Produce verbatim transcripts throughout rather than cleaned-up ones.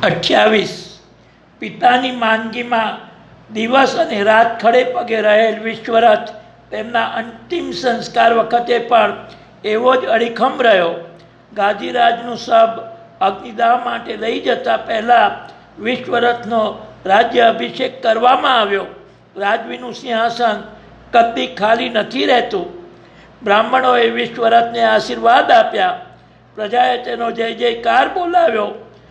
અઠ્યાવીસ. પિતાની માંદગીમાં દિવસ અને રાત ખડે પગે રહેલ વિશ્વરથ તેમના અંતિમ સંસ્કાર વખતે પણ એવો જ અડીખમ રહ્યો. ગાદીરાજનું સબ અગ્નિદાહ માટે લઈ જતા પહેલા વિશ્વરથનો રાજ્ય અભિષેક કરવામાં આવ્યો. રાજવીનું સિંહાસન કદી ખાલી નથી રહેતું. બ્રાહ્મણોએ વિશ્વરથને આશીર્વાદ આપ્યા. પ્રજાએ તેનો જય જયકાર બોલાવ્યો.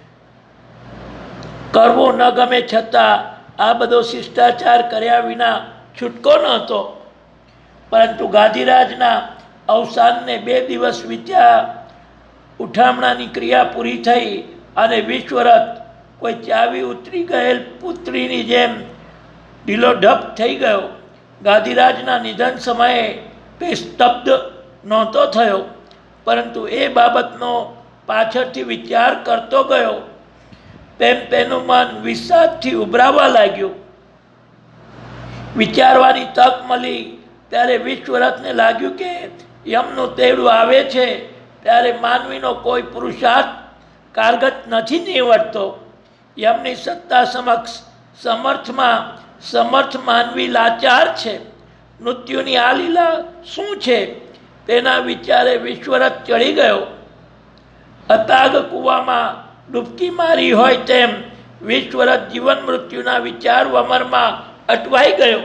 કરવો ન ગમે છતાં આ બધો શિષ્ટાચાર કર્યા વિના છૂટકો નહોતો. પરંતુ ગાદીરાજના અવસાનને બે દિવસ વીત્યા. ઉઠામણાની ક્રિયા પૂરી થઈ અને વિશ્વરથ કોઈ ચાવી ઉતરી ગયેલ પુત્રીની જેમ ઢીલોઢપ થઈ ગયો. ગાદીરાજના નિધન સમયે તે સ્તબ્ધ નહોતો થયો, પરંતુ એ બાબતનો પાછળથી વિચાર કરતો ગયો તેમ તેનું મન વિષાદથી ઉભરાવા લાગ્યું. વિચારવાની તક મળી ત્યારે વિશ્વરથને લાગ્યું કે યમનું તેડું આવે છે ત્યારે માનવીનો કોઈ પુરુષાર્થ કારગત નથી નીવડતો. યમની સત્તા સમક્ષ સમર્થમાં સમર્થ માનવી લાચાર છે. મૃત્યુની આ લીલા શું છે તેના વિચારે વિશ્વરથ ચડી ગયો. અતાગ કૂવામાં ડૂબકી મારી હોય તેમ વિશ્વરથ જીવન મૃત્યુના વિચાર વમરમાં અટવાઈ ગયો.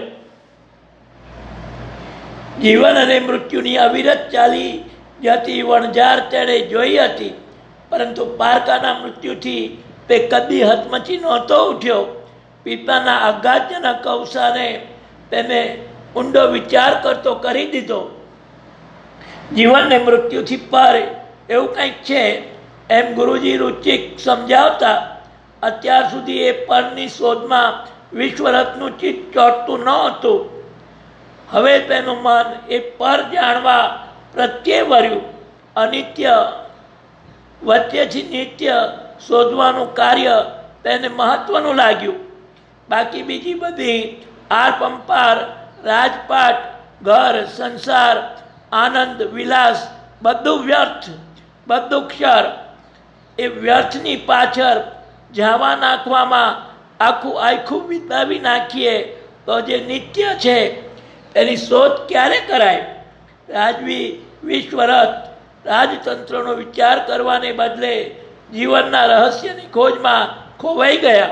જીવન અને મૃત્યુની અવિરત ચાલી જતી વણઝાર તેણે જોઈ હતી, પરંતુ પારકાના મૃત્યુથી તે કદી હચમચી નહોતો ઉઠ્યો. પિતાના આઘાતજનક અવસાને તેને ઊંડો વિચાર કરતો કરી દીધો. જીવનને મૃત્યુથી પર એવું કંઈક છે એમ ગુરુજી રુચિક સમજાવતા. અત્યાર સુધી એ પરની શોધમાં વિશ્વરથનું ચિત્ત ચોંટતું ન હતું. હવે તેનું મન એ પર જાણવા પ્રત્યે વર્યું. અનિત્ય વચ્ચેથી નિત્ય શોધવાનું કાર્ય તેને મહત્વનું લાગ્યું. બાકી બીજી બધી આરપંપાર, રાજપાટ, ઘર, સંસાર, આનંદ, વિલાસ બધું વ્યર્થ, બધું ક્ષર. એ વ્યર્થની પાછળ જાવા નાખવામાં આખું આખું વિતાવી નાખીએ તો જે નિત્ય છે તેની શોધ ક્યારે કરાય? રાજવી વિશ્વરથ રાજતંત્રનો વિચાર કરવાને બદલે જીવનના રહસ્યની ખોજમાં ખોવાઈ ગયા.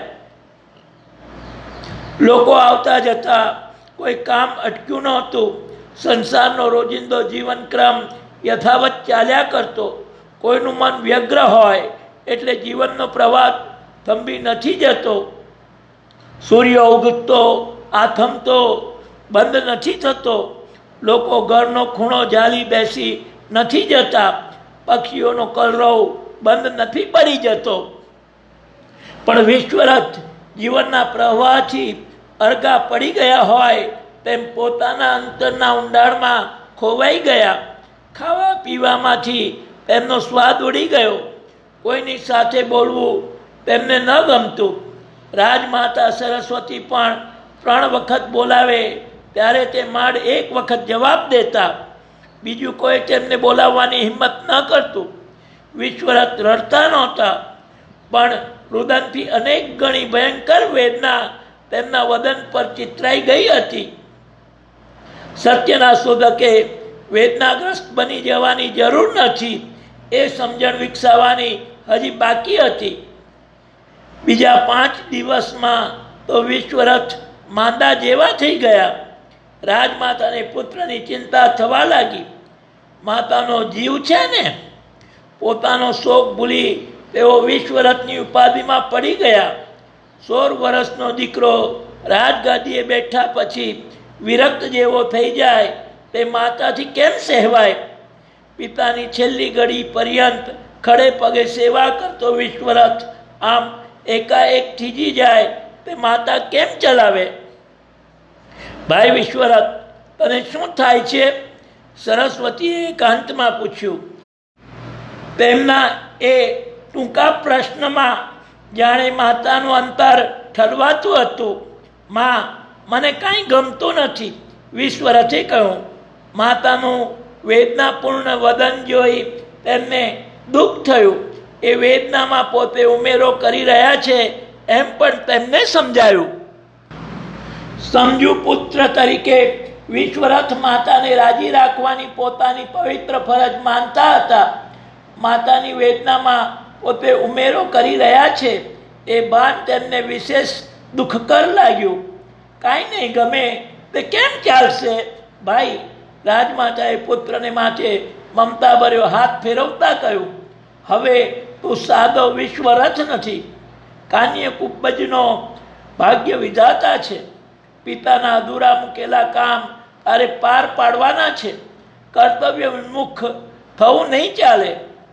લોકો આવતા જતા, કોઈ કામ અટક્યું નહોતું. સંસારનો રોજિંદો જીવનક્રમ યથાવત ચાલ્યા કરતો. કોઈનું મન વ્યગ્ર હોય એટલે જીવનનો પ્રવાહ થંભી નથી જતો. સૂર્ય ઉગતો આથમતો બંધ નથી થતો. લોકો ઘરનો ખૂણો ઝાલી બેસી નથી જતા. પક્ષીઓનો કલરવ બંધ નથી પડી જતો. પણ વિશ્વરથ જીવનના પ્રવાહથી અરગા પડી ગયા હોય તેમ પોતાના અંતરના ઊંડાણમાં ખોવાઈ ગયા. ખાવા પીવામાંથી તેમનો સ્વાદ ઉડી ગયો. કોઈની સાથે બોલવું તેમને ન ગમતું. રાજમાતા સરસ્વતી પણ ત્રણ વખત બોલાવે ત્યારે તે માંડ એક વખત જવાબ દેતા. બીજું કોઈ તેમને બોલાવવાની હિંમત ન કરતું. વિશ્વરથ રડતા નહોતા, પણ રુદનથી અનેક ગણી ભયંકર વેદના તેમના વદન પર ચિતરાઈ ગઈ હતી. સત્યના શોધકે વેદનાગ્રસ્ત બની જવાની જરૂર નથી એ સમજણ વિકસાવવાની હજી બાકી હતી. બીજા પાંચ દિવસમાં તો વિશ્વરથ માંદા જેવા થઈ ગયા. રાજમાતાને પુત્રની ચિંતા થવા લાગી. માતાનો જીવ છે ને! પોતાનો શોક ભૂલી તેઓ વિશ્વરથની ઉપાધિમાં પડી ગયા. સોળ વર્ષનો દીકરો રાજગાદીએ બેઠા પછી વિરક્ત જેવો થઈ જાય તે માતાથી કેમ સહેવાય? પિતાની છેલ્લી ઘડી પર્યંત ખડે પગે સેવા કરતો વિશ્વરથ આમ એકાએક થીજી જાય તે માતા કેમ ચલાવે? ભાઈ વિશ્વરથ, તને શું થાય છે? સરસ્વતીએ એકાંતમાં પૂછ્યું. તેમના એ ટૂંકા પ્રશ્નમાં જાણે માતાનું અંતર ઠલવાતું હતું. માં, મને કાંઈ ગમતું નથી, વિશ્વરથે કહ્યું. માતાનું વેદનાપૂર્ણ વદન જોઈ તેમને દુઃખ થયું. એ વેદનામાં પોતે ઉમેરો કરી રહ્યા છે એમ પણ તેમને સમજાયું. સમજુ પુત્ર તરીકે વિશ્વરથ માતાને રાજી રાખવાની પોતાની પવિત્ર ફરજ માનતા હતા. માતાની વેદનામાં પોતે ઉમેરો કરી રહ્યા છે એ ભાન તેમને વિશેષ દુઃખકર લાગ્યું. કાંઈ નહીં, ગમે તે કેમ ચાલશે ભાઈ, રાજમાતાએ પુત્રને માથે મમતા ભર્યો હાથ ફેરવતા કહ્યું, હવે તું સાદો વિશ્વરથ નથી, કાન્ય કુબ્બજનો ભાગ્ય વિધાતા છે. પિતાના અધૂરા મૂકેલા કામ તારે પાર પાડવાના છે. કર્તવ્ય વિમુખ થવું નહીં ચાલે.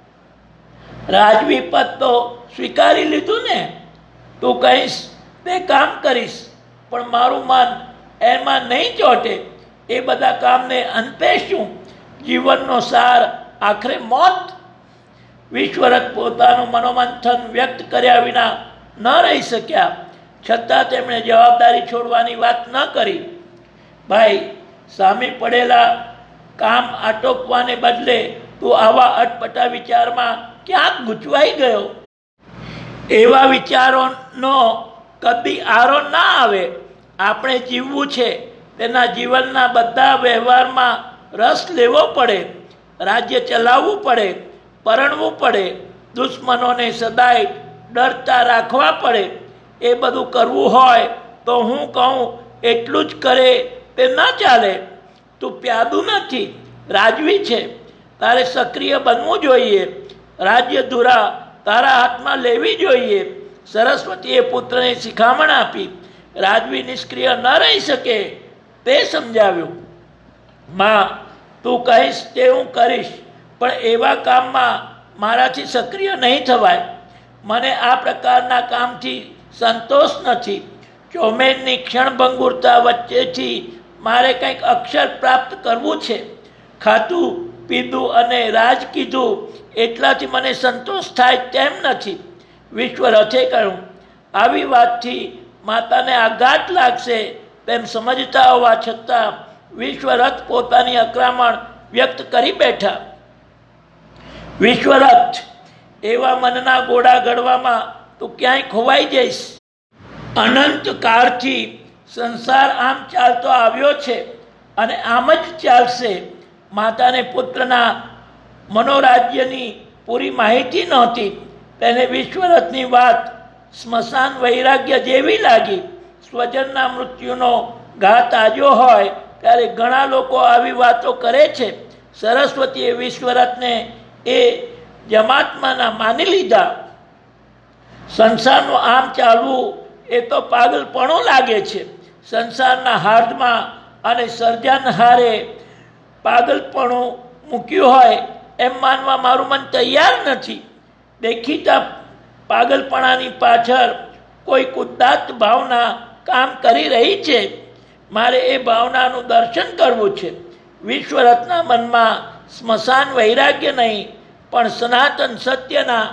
રાજવી પદ તો સ્વીકારી લીધું ને, તું કહીશ તે કામ કરીશ, પણ મારું મન એમાં નહીં ચોટે. એ બધા કામને અંતે શું? જીવનનો સાર આખરે મોત. વિશ્વરથ પોતાનું મનોમંથન વ્યક્ત કર્યા વિના ન રહી શક્યા, છતાં તેમણે જવાબદારી છોડવાની વાત ન કરી. ભાઈ, સામે પડેલા કામ આટોપવાને બદલે તું આવા અટપટા વિચારમાં ક્યાંક ગૂંચવાઈ ગયો. એવા વિચારોનો કદી આરો ના આવે. આપણે જીવવું છે, તેના જીવનના બધા વ્યવહારમાં રસ લેવો પડે, રાજ્ય ચલાવવું પડે, પરણવું પડે, દુશ્મનોને સદાય ડરતા રાખવા પડે. એ બધું કરવું હોય તો હું કહું એટલું જ કરે તે ન ચાલે. તું પ્યાદું નથી, રાજવી છે. તારે સક્રિય બનવું જોઈએ. રાજ્ય ધુરા તારા હાથમાં લેવી જોઈએ. સરસ્વતીએ પુત્રને શિખામણ આપી. રાજવી નિષ્ક્રિય ન રહી શકે તે સમજાવ્યું. માં, તું કહીશ તે હું કરીશ, પણ એવા કામમાં મારાથી સક્રિય નહીં થવાય. મને આ પ્રકારના કામથી સંતોષ નથી. ચોમેરની ક્ષણભંગુરતા વચ્ચેથી મારે કંઈક અક્ષર પ્રાપ્ત કરવું છે. ખાધું પીધું અને રાજ કીધું એટલાથી મને સંતોષ થાય તેમ નથી. વિશ્વરથે કહ્યું. આવી વાતથી માતાને આઘાત લાગશે તેમ સમજતા હોવા છતાં વિશ્વરથ પોતાની અકરામણ વ્યક્ત કરી બેઠા. વિશ્વરથ, એવા મનના ગોળા ઘડવામાં તું ક્યાંય ખોવાઈ જઈશ. અનંત કાળથી સંસાર આમ ચાલતો આવ્યો છે અને આમ જ ચાલશે. માતાને પુત્રના મનોરાજ્યની પૂરી માહિતી નહોતી. તેને વિશ્વરથની વાત સ્મશાન વૈરાગ્ય જેવી લાગી. સ્વજનના મૃત્યુનો ઘા તાજો હોય ત્યારે ઘણા લોકો આવી વાતો કરે છે. સરસ્વતીએ વિશ્વરથને એ જમાતમાંના માની લીધા. સંસારનું આમ ચાલવું એ તો પાગલપણું લાગે છે. સંસારના હાર્દમાં અને સર્જનહારે પાગલપણું મૂક્યું હોય એમ માનવા મારું મન તૈયાર નથી. દેખીતા પાગલપણાની પાછળ કોઈ કુદાત ભાવના કામ કરી રહી છે. મારે એ ભાવનાનું દર્શન કરવું છે. વિશ્વરથના મનમાં સ્મશાન વૈરાગ્ય નહીં, પણ સનાતન સત્યના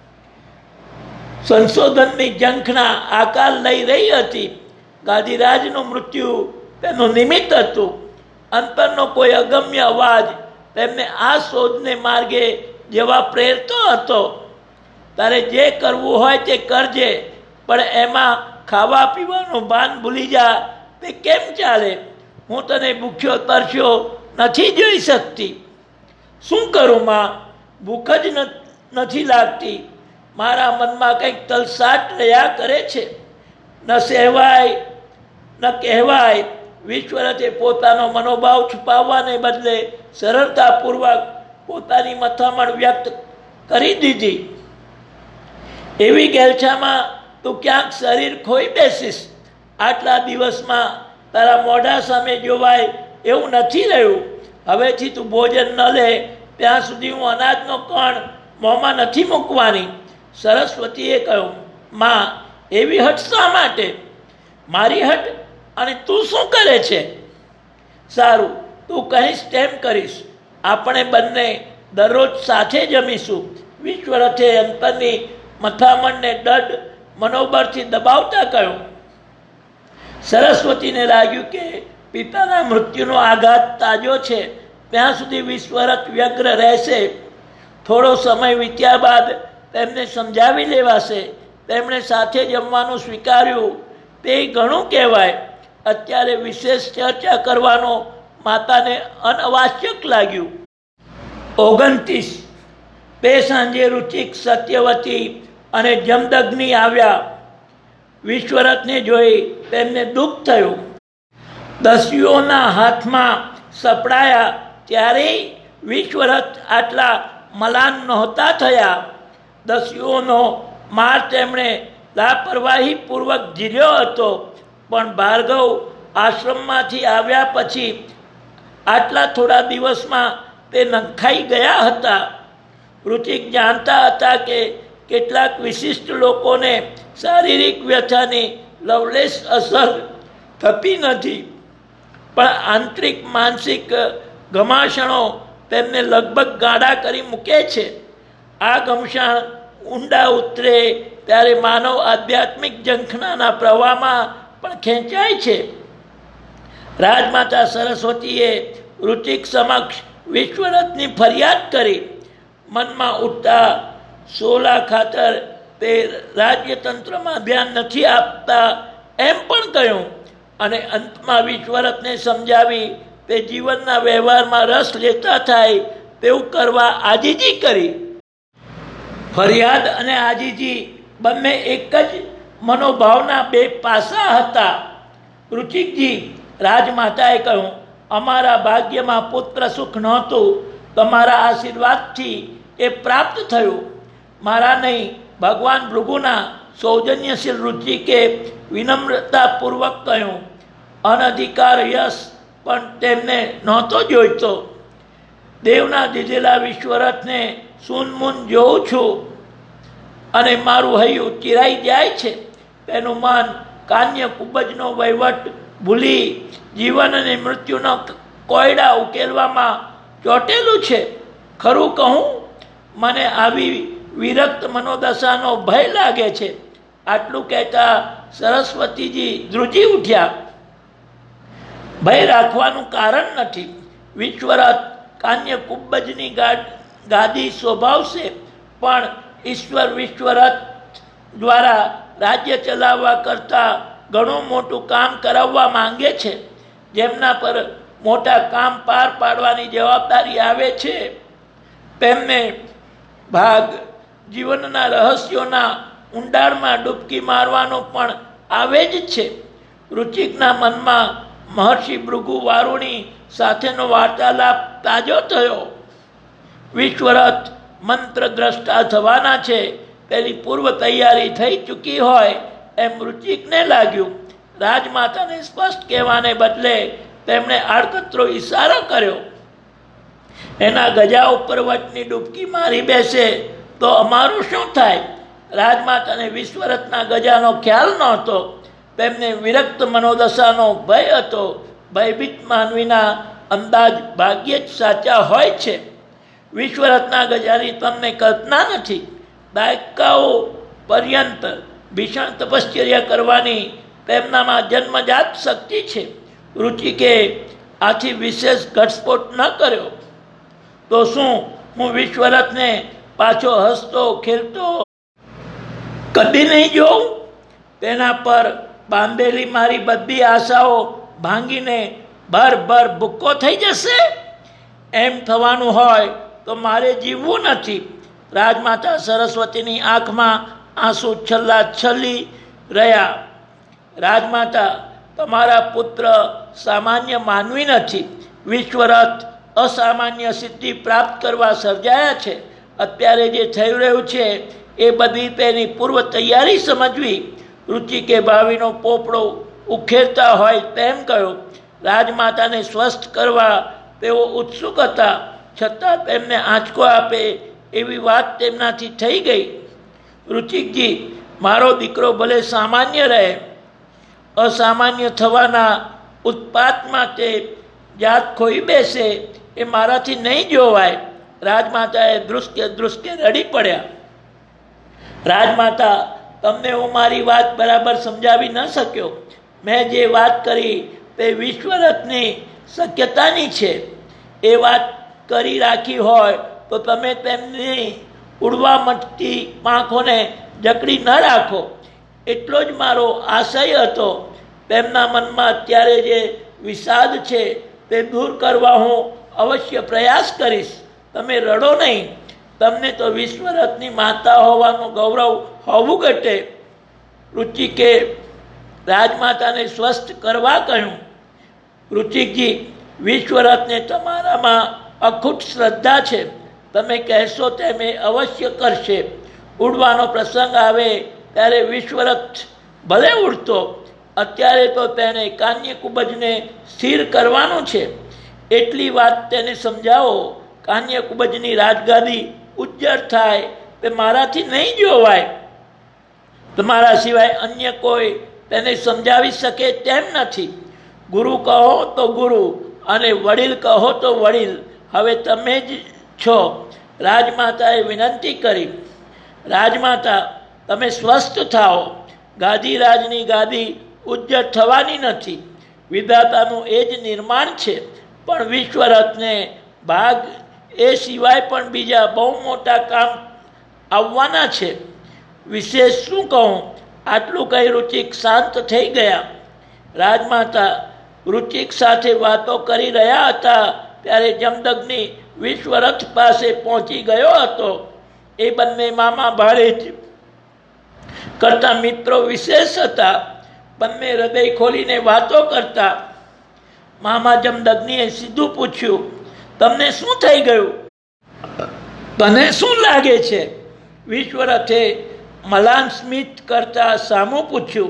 સંશોધનની ઝંખના આકાર લઈ રહી હતી. ગાદીરાજનું મૃત્યુ તેનું નિમિત્ત હતું. અંતરનો કોઈ અગમ્ય અવાજ તેમને આ શોધને માર્ગે જવા પ્રેરતો હતો. તારે જે કરવું હોય તે કરજે, પણ એમાં ખાવા પીવાનું ભાન ભૂલી જા તે કેમ ચાલે? હું તને ભૂખ્યો તરસ્યો નથી જોઈ શકતી. શું કરું માં? ભૂખ જ નથી લાગતી. મારા મનમાં કંઈક તલસાટ રહ્યા કરે છે. ન સહેવાય ન કહેવાય. વિશ્વરથે પોતાનો મનોભાવ છુપાવવાને બદલે સરળતાપૂર્વક પોતાની મથામણ વ્યક્ત કરી દીધી. એવી ગેલછામાં તું ક્યાંક શરીર ખોઈ બેસીશ. આટલા દિવસમાં તારા મોઢા સામે જોવાય એવું નથી રહ્યું. હવેથી તું ભોજન ન લે ત્યાં સુધી હું અનાજનો કણ મોંમાં નથી મૂકવાની. સરસ્વતીએ કહ્યું. માં, એવી હટ શા માટે? મારી હટ? અને તું શું કરે છે? સારું, તું કહીશ તેમ કરીશ. આપણે બંને દરરોજ સાથે જમીશું. વિશ્વરથે અંતરની મથામણને દઢ મનોબળથી દબાવતા કહ્યું. સરસ્વતીને લાગ્યું કે પિતાના મૃત્યુનો આઘાત તાજો છે. ત્યાં સુધી વિશ્વરથ વ્યગ્ર રહેશે. થોડો સમય વીત્યા બાદ તેમને સમજાવી લેવાશે. તેમણે સાથે જમવાનું સ્વીકાર્યું. તે ઘણું કહેવાય. અત્યારે વિશેષ ચર્ચા કરવાનો માતાને અનઆવશ્યક લાગ્યું. ઓગણત્રીસ તે સાંજે રુચિક, સત્યવતી અને જમદગ્નિ આવ્યા. વિશ્વરથને જોઈ તેમને દુઃખ થયું. દસ્યુઓના હાથમાં સપડાયા ત્યારે વિશ્વરથ આટલા મલાન નહોતા થયા. દસ્યુઓનો માર તેમણે લાપરવાહીપૂર્વક ઝીલ્યો હતો. પણ ભાર્ગવ આશ્રમમાંથી આવ્યા પછી આટલા થોડા દિવસમાં તે નંખાઈ ગયા હતા. રુચિક જાણતા હતા કે કેટલાક વિશિષ્ટ લોકોને શારીરિક વ્યથાની લવલેશ અસર થતી નથી, પણ આંતરિક માનસિક ઘમાસણો તેમને લગભગ ગાડા કરી મૂકે છે. આ ઘમસાણ ઊંડા ઉતરે ત્યારે માનવ આધ્યાત્મિક ઝંખનાના પ્રવાહમાં પણ ખેંચાય છે. રાજમાતા સરસ્વતીએ રુચિક સમક્ષ વિશ્વરથની ફરિયાદ કરી. મનમાં ઉઠતા સોલા ખાતર તે રાજ્યતંત્રમાં ધ્યાન નથી આપતા એમ પણ કહ્યું, અને અંતમાં વિશ્વરથને સમજાવી તે જીવનના વ્યવહારમાં રસ લેતા થાય તેવું કરવા આજીજી કરી. ફરિયાદ અને આજીજી બંને એક જ મનોભાવના બે પાસા હતા. રુચિકજી, રાજમાતાએ કહ્યું, અમારા ભાગ્યમાં પુત્ર સુખ નહોતું. તમારા આશીર્વાદથી એ પ્રાપ્ત થયું. મારા નહીં, ભગવાન ભૃગુના સૌજન્યશીલ રુચિકે વિનમ્રતાપૂર્વક કહ્યું. અનધિકાર યશ પણ તેમને નહોતો જોઈતો. દેવના દીધેલા વિશ્વરથને સૂનમૂન જોઉં છું અને મારું હૈયું ચિરાઈ જાય છે. તેનું મન કાન્ય કુબજનો વહીવટ ભૂલી જીવન અને મૃત્યુનો કોયડા ઉકેલવામાં ચોટેલું છે. ખરું કહું, મને આવી વિરક્ત મનોદશાનો ભય લાગે છે. આટલું કહેતા સરસ્વતીજી ધ્રુજી ઉઠ્યા. ભય રાખવાનું કારણ નથી. વિશ્વરથ કાન્ય કુંભજની ગાદી શોભાવશે, પણ ઈશ્વર વિશ્વરથ દ્વારા રાજ્ય ચલાવવા કરતાં ઘણું મોટું કામ કરાવવા માંગે છે. જેમના પર મોટા કામ પાર પાડવાની જવાબદારી આવે છે તેમને ભાગ જીવનના રહસ્યોના ઊંડાણમાં ડૂબકી મારવાનો પણ આવે જ છે. રુચિકના મનમાં મહર્ષિ ભૃગુ વારુણી સાથેનો વાર્તાલાપ તાજો થયો. વિશ્વરથ મંત્ર દ્રષ્ટા થવાના છે તેની પૂર્વ તૈયારી થઈ ચૂકી હોય એમ રુચિકને લાગ્યું. રાજમાતાને સ્પષ્ટ કહેવાને બદલે તેમણે આડકતરો ઈશારો કર્યો. એના ગજા ઉપર વટની ડૂબકી મારી બેસે તો અમારું શું થાય? રાજમાતાને વિશ્વરથના ગજાનો ખ્યાલ નહોતો. તેમને વિરક્ત મનોદશાનો ભય હતો. ભયભીત માનવીના અંદાજ ભાગ્યે જ સાચા હોય છે. વિશ્વરથના ગજાની તમને કલ્પના નથી. દાયકાઓ પર્યંત ભીષણ તપશ્ચર્યા કરવાની તેમનામાં જન્મજાત શક્તિ છે. રુચિકે આથી વિશેષ ઘટસ્ફોટ ન કર્યો તો શું હું વિશ્વરથને પાછો હસતો ખેલતો કદી નહીં જોઉં? તેના પર બાંધેલી મારી બધી આશાઓ ભાંગીને ભર ભર ભૂક્કો થઈ જશે? એમ થવાનું હોય તો મારે જીવવું નથી. રાજમાતા સરસ્વતીની આંખમાં આંસુ છલ્લા છલ્લી રહ્યા. રાજમાતા, તમારા પુત્ર સામાન્ય માનવી નથી. વિશ્વરથ અસામાન્ય સિદ્ધિ પ્રાપ્ત કરવા સર્જાયા છે. અત્યારે જે થઈ રહ્યું છે એ બધી તેની પૂર્વ તૈયારી સમજવી. રુચિકે ભાવિનો પોપડો ઉખેરતા હોય તેમ કહ્યું. રાજમાતાને સ્વસ્થ કરવા તેઓ ઉત્સુક હતા, છતાં તેમને આંચકો આપે એવી વાત તેમનાથી થઈ ગઈ. રુચિકજી, મારો દીકરો ભલે સામાન્ય રહે, અસામાન્ય થવાના ઉત્પાતમાં તે જાત ખોઈ બેસે એ મારાથી નહીં જોવાય. રાજમાતાએ ધ્રુસકે ધ્રુસકે રડી પડ્યા. રાજમાતા, તમને હું મારી વાત બરાબર સમજાવી ન શક્યો. મેં જે વાત કરી તે વિશ્વરથની શક્યતાની છે. એ વાત કરી રાખી હોય તો તમે તેમની ઉડવા મટતી પાંખોને જકડી ન રાખો, એટલો જ મારો આશય હતો. તેમના મનમાં અત્યારે જે વિષાદ છે તે દૂર કરવા હું અવશ્ય પ્રયાસ કરીશ. તમે રડો નહીં. તમને તો વિશ્વરથની માતા હોવાનું ગૌરવ હોવું ઘટે. ઋચિકે રાજમાતાને સ્વસ્થ કરવા કહ્યું. ઋચિકજી, વિશ્વરથને તમારામાં અખૂટ શ્રદ્ધા છે. તમે કહેશો તેમ એ અવશ્ય કરશે. ઉડવાનો પ્રસંગ આવે ત્યારે વિશ્વરથ ભલે ઉડતો, અત્યારે તો તેને કાન્યકુબજને સ્થિર કરવાનું છે. એટલી વાત તેને સમજાવો. કાન્યકુબજની રાજગાદી ઉજ્જડ થાય તે મારાથી નહીં જોવાય. તમારા સિવાય અન્ય કોઈ તેને સમજાવી શકે તેમ નથી. ગુરુ કહો તો ગુરુ અને વડીલ કહો તો વડીલ, હવે તમે જ છો. રાજમાતાએ વિનંતી કરી. રાજમાતા, તમે સ્વસ્થ થાઓ. ગાદીરાજની ગાદી ઉજ્જડ થવાની નથી. વિધાતાનું એ જ નિર્માણ છે. પણ વિશ્વરથને ભાગ એ સિવાય પણ બીજા બહુ મોટા કામ આવવાના છે. વિશેષ શું કહું? આટલું કહી ઋચિક શાંત થઈ ગયા. રાજમાતા ઋચિક સાથે વાતો કરી રહ્યા હતા ત્યારે જમદગ્નિ વિશ્વરથ પાસે પહોંચી ગયો હતો. એ બંને મામા ભાડેજ કરતા મિત્રો વિશેષ હતા. બંને હૃદય ખોલીને વાતો કરતા. મામા જમદગ્નિએ સીધું પૂછ્યું, તમને શું થઈ ગયું? તને શું લાગે છે? વિશ્વરથે મલાન સ્મિત કરતા સામું પૂછ્યું.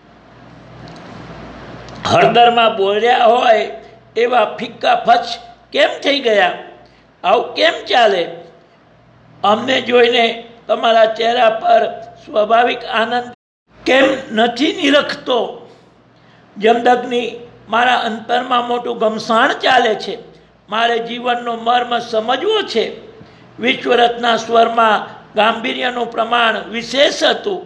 હળદરમાં બોલ્યા હોય એવા ફિક્કા ફચ કેમ થઈ ગયા? આવું કેમ ચાલે? અમને જોઈને તમારા ચહેરા પર સ્વાભાવિક આનંદ કેમ નથી નિરખતો? જમદગ્નિ, મારા અંતરમાં મોટું ઘમસાણ ચાલે છે. મારે જીવનનો મર્મ સમજવો છે. વિશ્વરથના સ્વરમાં ગાંભીર્યનું પ્રમાણ વિશેષ હતું.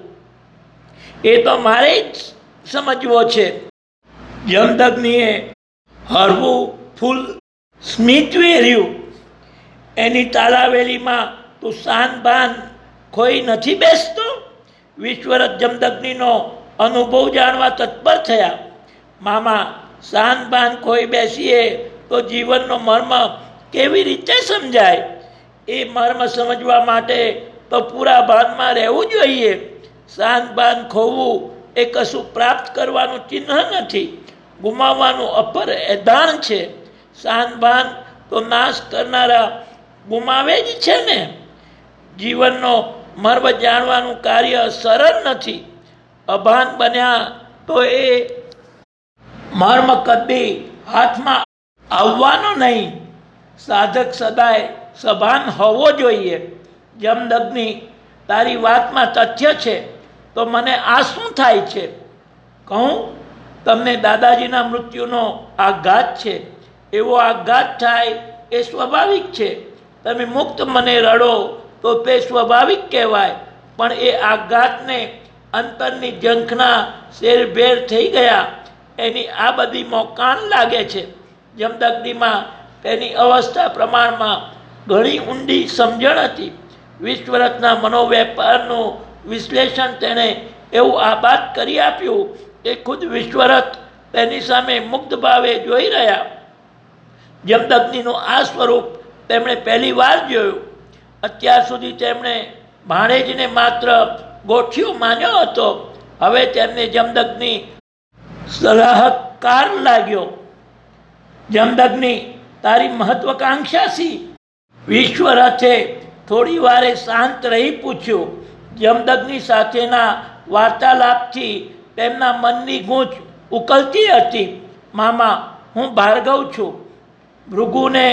એ તો મારે જ સમજવો છે. જમદગ્નિએ હળવું ફૂલ સ્મિત વેર્યું. એની તાલાવેલીમાં તું શાન બાન ખોઈ નથી બેસતો? વિશ્વરથ જમદગ્નિનો અનુભવ જાણવા તત્પર થયા. મામા, શાન બાન ખોઈ બેસીએ તો જીવનનો મર્મ કેવી રીતે સમજાય? એ મર્મ સમજવા માટે તો પૂરા ભાનમાં રહેવું જોઈએ. શાન બાન ખોવું એ કશું પ્રાપ્ત કરવાનું ચિહ્ન નથી, ગુમાવવાનું અપર એધાણ છે. શાન બાન તો નાશ કરનારા ગુમાવે જ છે ને. જીવનનો મર્મ જાણવાનું કાર્ય સરળ નથી. અભાન બન્યા તો એ મર્મ કદી હાથમાં આવવાનો નહીં. સાધક સદાય સભાન હોવો જોઈએ. જમદગ્નિ, તારી વાતમાં તથ્ય છે, તો મને આ શું થાય છે? કહું, તમને દાદાજીના મૃત્યુનો આઘાત છે. એવો આઘાત થાય એ સ્વાભાવિક છે. તમે મુક્ત મને રડો તો તે સ્વાભાવિક કહેવાય. પણ એ આઘાતને અંતરની ઝંખના શેરભેર થઈ ગયા એની આ બધી મોકાન લાગે છે. જમદગ્નિમાં તેની અવસ્થા પ્રમાણમાં ઘણી ઊંડી સમજણ હતી. વિશ્વરથના મનોવેપારનું વિશ્લેષણ તેણે એવું આબાદ કરી આપ્યું કે ખુદ વિશ્વરથ તેની સામે મુગ્ધ ભાવે જોઈ રહ્યા. જમદગ્નિનું આ સ્વરૂપ તેમણે પહેલી વાર જોયું. અત્યાર સુધી તેમણે ભાણેજને માત્ર ગોઠિયો માન્યો હતો. હવે તેમને જમદગ્નિ સલાહકાર લાગ્યો. જમદગ્નિ, તારી મહત્વકાંક્ષા શી? વિશ્વરથે થોડી વારે શાંત રહી પૂછ્યું. જમદગ્નિ સાથેના વાર્તાલાપથી તેમના મનની ગૂંચ ઉકલતી હતી. મામા, હું ભાર્ગવ છું. ભૃગુને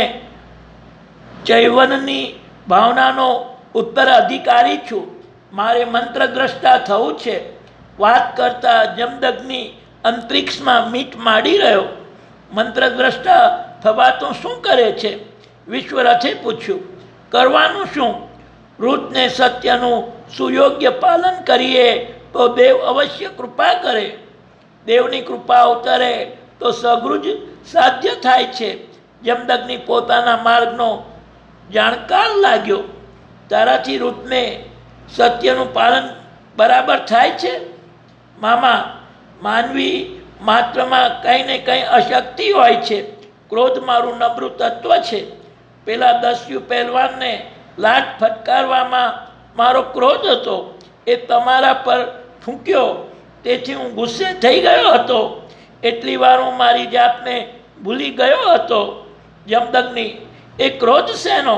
ચૈવનની ભાવનાનો ઉત્તરાધિકારી છું. મારે મંત્રદ્રષ્ટા થવું છે. વાત કરતા જમદગ્નિ અંતરિક્ષમાં મીટ માંડી રહ્યો. મંત્રદ્રષ્ટા થવા તો શું કરે છે? વિશ્વરથે પૂછ્યું. કરવાનું શું? વૃદ્ધને સત્યનું સુયોગ્ય પાલન કરીએ તો દેવ અવશ્ય કૃપા કરે. દેવની કૃપા ઉતરે તો સગૃજ સાધ્ય થાય છે. જમદગ્નિ પોતાના માર્ગનો જાણકાર લાગ્યો. તારાથી રૂપને સત્યનું પાલન બરાબર થાય છે? મામા, માનવી માત્રમાં કંઈ ને કંઈ અશક્તિ હોય છે. ક્રોધ મારું નબળું તત્વ છે. પેલા દસ્યુ પહેલવાનને લાઠ ફટકારવામાં મારો ક્રોધ હતો, એ તમારા પર ફૂંક્યો, તેથી હું ગુસ્સે થઈ ગયો હતો. એટલી વાર હું મારી જાતને ભૂલી ગયો હતો. જમદગ્નિ, એ ક્રોધ શેનો?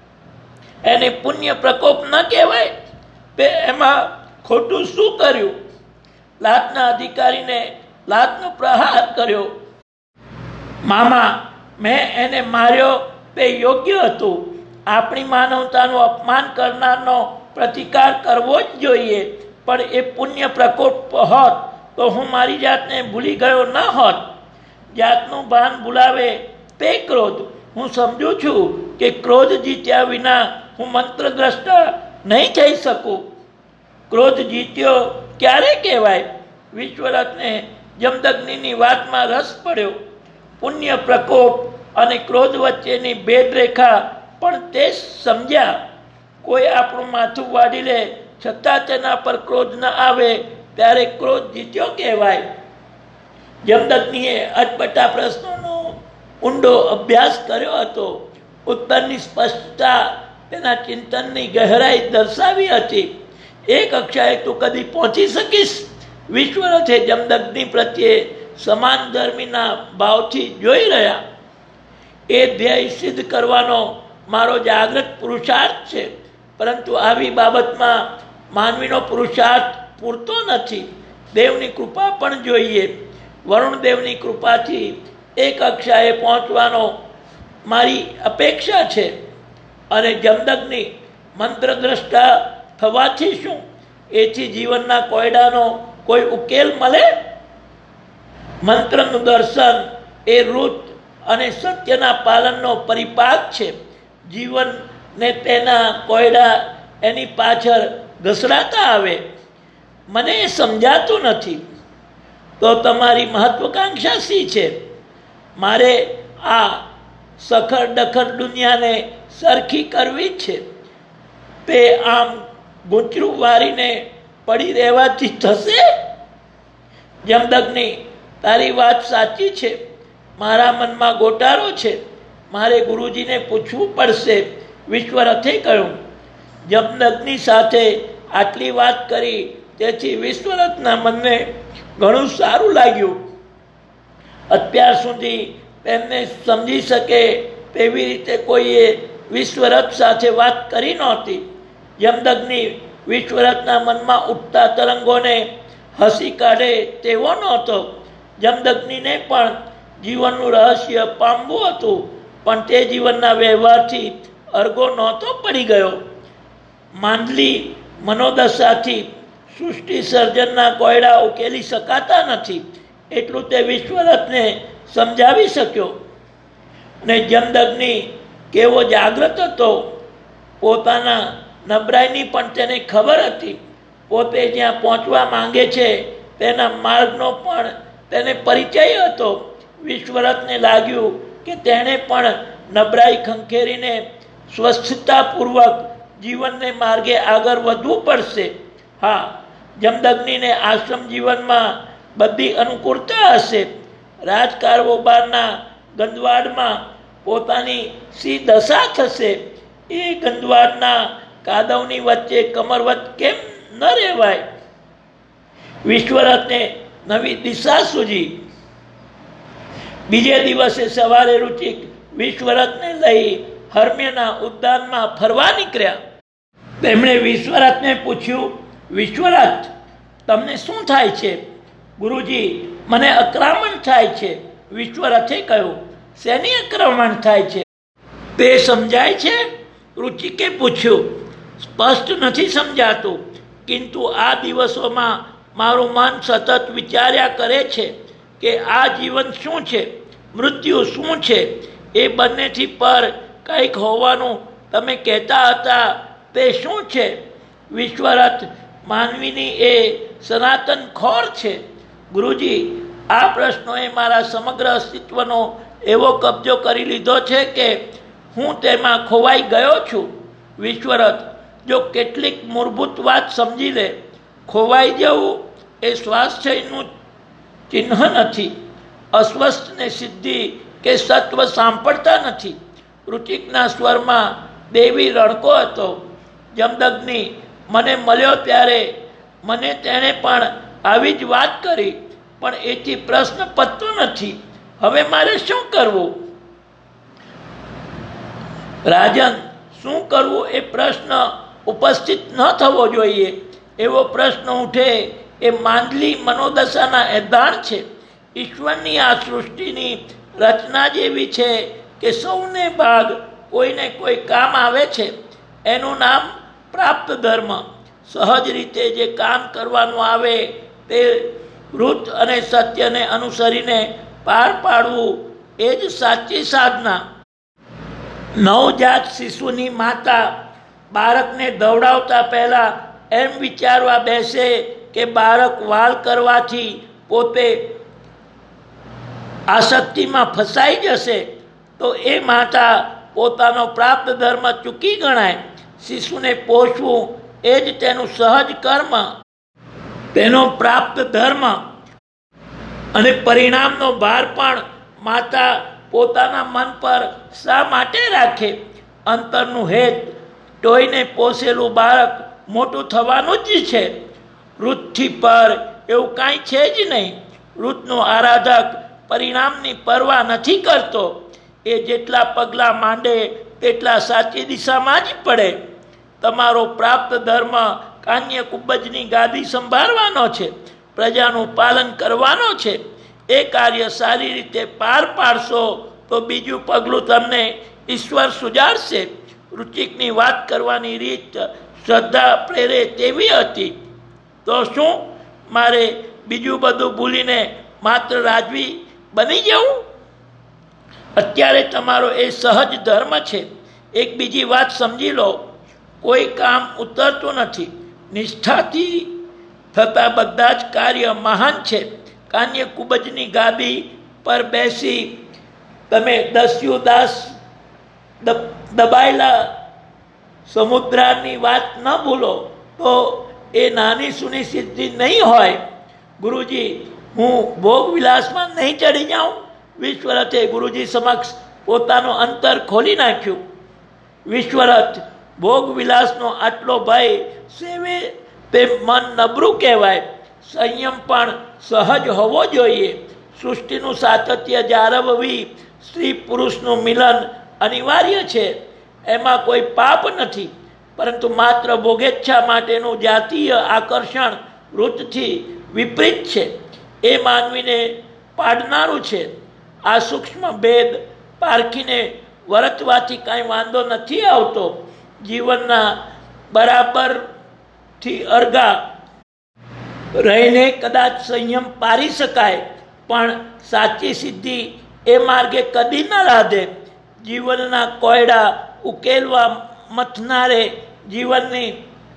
એને પુણ્ય પ્રકોપ ન કહેવાય? તે એમાં ખોટું શું કર્યું? લાતના અધિકારીને લાતનો પ્રહાર કર્યો. મામા, મેં એને માર્યો તે યોગ્ય હતું. આપણી માનવતાનું અપમાન કરનારનો પ્રતિકાર કરવો જ જોઈએ. પણ એ પુણ્ય પ્રકોપ હોત તો હું મારી જાતને ભૂલી ગયો ન હોત. જાતનું ભાન ભૂલાવે તે ક્રોધ. હું સમજુ છું કે ક્રોધ જીત્યા વિના હું મંત્રદ્રષ્ટા નહીં થઈ શકું. ક્રોધ જીત્યો ક્યારે કહેવાય? વિશ્વરથને જમદગ્નિની વાતમાં રસ પડ્યો. પુણ્ય પ્રકોપ અને ક્રોધ વચ્ચેની ભેદરેખા પણ તે સમજ્યા. કોઈ આપણું માથું વાળી લે છતાં તેના પર ક્રોધ ન આવે ત્યારે ક્રોધ જીત્યો કહેવાય. જમદગ્નિએ અટપટા પ્રશ્નોનો ઊંડો અભ્યાસ કર્યો હતો. ઉત્તરની સ્પષ્ટતા તેના ચિંતનની ગહેરાઈ દર્શાવી હતી. એ કક્ષાએ તું કદી પહોંચી શકીશ? વિશ્વરથે જમદગ્નિ પ્રત્યે સમાન ધર્મીના ભાવથી જોઈ રહ્યા. એ ધ્યેય સિદ્ધ કરવાનો મારો જાગૃત પુરુષાર્થ છે. પરંતુ આવી બાબતમાં માનવીનો પુરુષાર્થ પૂરતો નથી. દેવની કૃપા પણ જોઈએ. વરુણદેવની કૃપાથી એ કક્ષાએ પહોંચવાનો મારી અપેક્ષા છે. અને જમદગ્નિ મંત્રદ્રષ્ટા થવાથી શું? એથી જીવનના કોયડાનો કોઈ ઉકેલ મળે? મંત્રનું દર્શન એ રૂત અને સત્યના પાલનનો પરિપાક છે. જીવનને તેના કોયડા એની પાછળ ઘસડાતા આવે. મને એ સમજાતું નથી. તો તમારી મહત્વકાંક્ષા શી છે? મારે આ સખર ડખર દુનિયાને સરખી કરવી છે. તે આમ ગૂંચરું વારીને પડી રહેવાથી થશે? જમદગ્નિ, તારી વાત સાચી છે. મારા મનમાં ગોટાળો છે. મારે ગુરુજીને પૂછવું પડશે. વિશ્વરથે કહ્યું. જમદગ્નિ સાથે આટલી વાત કરી તેથી વિશ્વરથના મનને ઘણું સારું લાગ્યું. અત્યાર સુધી તેમને સમજી શકે તેવી રીતે કોઈએ વિશ્વરથ સાથે વાત કરી નહોતી. જમદગ્નિ વિશ્વરથના મનમાં ઉઠતા તરંગોને હસી કાઢે તેવો નહોતો. જમદગ્નિને પણ જીવનનું રહસ્ય પામવું હતું, પણ તે જીવનના વ્યવહારથી અરગો નહોતો પડી ગયો. માંડલી મનોદશાથી સૃષ્ટિ સર્જનના કોયડા ઉકેલી શકાતા નથી એટલું તે વિશ્વરથને સમજાવી શક્યો. ને જમદગ્નિ કેવો જાગૃત હતો. પોતાના નબળાઈની પણ તેને ખબર હતી. પોતે જ્યાં પહોંચવા માંગે છે તેના માર્ગનો પણ તેને પરિચય હતો. વિશ્વરથને લાગ્યું કે તેણે પણ નબળાઈ ખંખેરીને સ્વસ્થતાપૂર્વક જીવનને માર્ગે આગળ વધવું પડશે. હા, જમદગ્નિને આશ્રમ જીવનમાં બધી અનુકૂળતા હશે. રાજકારોબારના ગંદવાડમાં પોતાની સી દશા થશે. એ ગંદવાડના કાદવની વચ્ચે કમરવત કેમ ન રહેવાય? વિશ્વરથને નવી દિશા સૂજી. બીજે દિવસે સવારે રુચિક વિશ્વરથને લઈ હર્મ્યના ઉદ્યાનમાં ફરવા નીકળ્યા. તેમણે વિશ્વરથને પૂછ્યું, વિશ્વરથ, તમને શું થાય છે? ગુરુજી, મને આક્રમણ થાય છે. વિશ્વરથે કહ્યું, શેની આક્રમણ થાય છે? તે સમજાય છે? રુચિકે પૂછ્યું. સ્પષ્ટ નથી સમજાતું, કિંતુ આ દિવસોમાં મારું મન સતત વિચાર્યા કરે છે કે આ જીવન શું છે, મૃત્યુ શું છે. એ બંનેથી પર કંઈક હોવાનું તમે કહેતા હતા, તે શું છે? વિશ્વરથ, માનવીની એ સનાતન ખોર છે. ગુરુજી, આ પ્રશ્નોએ મારા સમગ્ર અસ્તિત્વનો એવો કબજો કરી લીધો છે કે હું તેમાં ખોવાઈ ગયો છું. વિશ્વરથ, જો કેટલીક મૂળભૂત વાત સમજી લે. ખોવાઈ જવું એ સ્વાસ્થ્યનું ચિહ્ન નથી. અસ્વસ્થને સિદ્ધિ કે સત્વ સાંપડતા નથી. ઋચિકના સ્વરમાં દેવી રણકો હતો. જમદગ્નિ મને મળ્યો ત્યારે મને તેણે પણ આવી જ વાત કરી, પણ એથી પ્રશ્ન પતતો નથી. હવે મારે શું કરવું? રાજન, શું કરવું એ પ્રશ્ન ઉપસ્થિત ન થવો જોઈએ. એવો પ્રશ્ન ઉઠે એ માંદલી મનોદશાના એધાણ છે. ઈશ્વરની આ સૃષ્ટિની રચના જેવી છે કે સૌને ભાગ કોઈને કોઈ કામ આવે છે. એનું નામ પ્રાપ્ત ધર્મ. સહજ રીતે જે કામ કરવાનું આવે તે વૃત્ત અને સત્યને અનુસરીને પાર પાડવું એ જ સાચી સાધના. નવજાત શિશુની માતા બાળકને દવડાવતા પહેલા એમ વિચારવા બેસે કે બાળક વાલ કરવાથી પોતે આસક્તિમાં ફસાઈ જશે તો એ માતા પોતાનો પ્રાપ્ત ધર્મ ચૂકી ગણાય. શિશુને પોષવું એ જ તેનું સહજ કર્મ, તેનો પ્રાપ્ત ધર્મ. અને પરિણામનો ભાર પણ માતા પોતાના મન પર શા માટે રાખે? અંતરનું હેત ટોઈને પોસેલું બાળક મોટું થવાનું જ છે. વૃત્તિ પર એવું કાંઈ છે જ નહીં. વૃત્તનો આરાધક પરિણામની પરવા નથી કરતો. એ જેટલા પગલાં માંડે તેટલા સાચી દિશામાં જ પડે. તમારો પ્રાપ્ત ધર્મ કાન્ય કુંભજની ગાદી સંભાળવાનો છે, પ્રજાનું પાલન કરવાનો છે. એ કાર્ય સારી રીતે પાર પાડશો તો બીજું પગલું તમને ઈશ્વર સુજાડશે. રુચિકની વાત કરવાની રીત શ્રદ્ધા પ્રેરે તેવી હતી. તો શું મારે બીજું બધું ભૂલીને માત્ર રાજવી બની જવું? અત્યારે તમારો એ સહજ ધર્મ છે. એક બીજી વાત સમજી લો, કોઈ કામ ઉતરતું નથી. નિષ્ઠાથી થતા બધા જ કાર્ય મહાન છે. કાન્ય કુબજની ગાદી પર બેસી તમે દસ્યુ દાસ દબાયેલા સમુદ્રની વાત ન ભૂલો તો એ નાની સુની સિદ્ધિ નહીં હોય. ગુરુજી, હું ભોગ વિલાસમાં નહીં ચડી જાઉં. વિશ્વરથે ગુરુજી સમક્ષ પોતાનું અંતર ખોલી નાખ્યું. વિશ્વરથ, ભોગ વિલાસનો આટલો ભય સેવે તે મન નબળું કહેવાય. સંયમ પણ સહજ હોવો જોઈએ. સૃષ્ટિનું સાતત્ય જાળવવી સ્ત્રી પુરુષનું મિલન અનિવાર્ય છે. એમાં કોઈ પાપ નથી, પરંતુ માત્ર ભોગેચ્છા માટેનું જાતીય આકર્ષણ વૃત્તથી વિપરીત છે. એ માનવીને પાડનારું છે. આ સૂક્ષ્મ ભેદ પારખીને વર્તવાથી કાંઈ વાંધો નથી આવતો. જીવનના બરાબરથી અર્ગા રહીને કદાચ સંયમ પારી શકાય, પણ સાચી સિદ્ધિ એ માર્ગે કદી ન રાધે. જીવનના કોયડા ઉકેલવા મથનારે જીવનની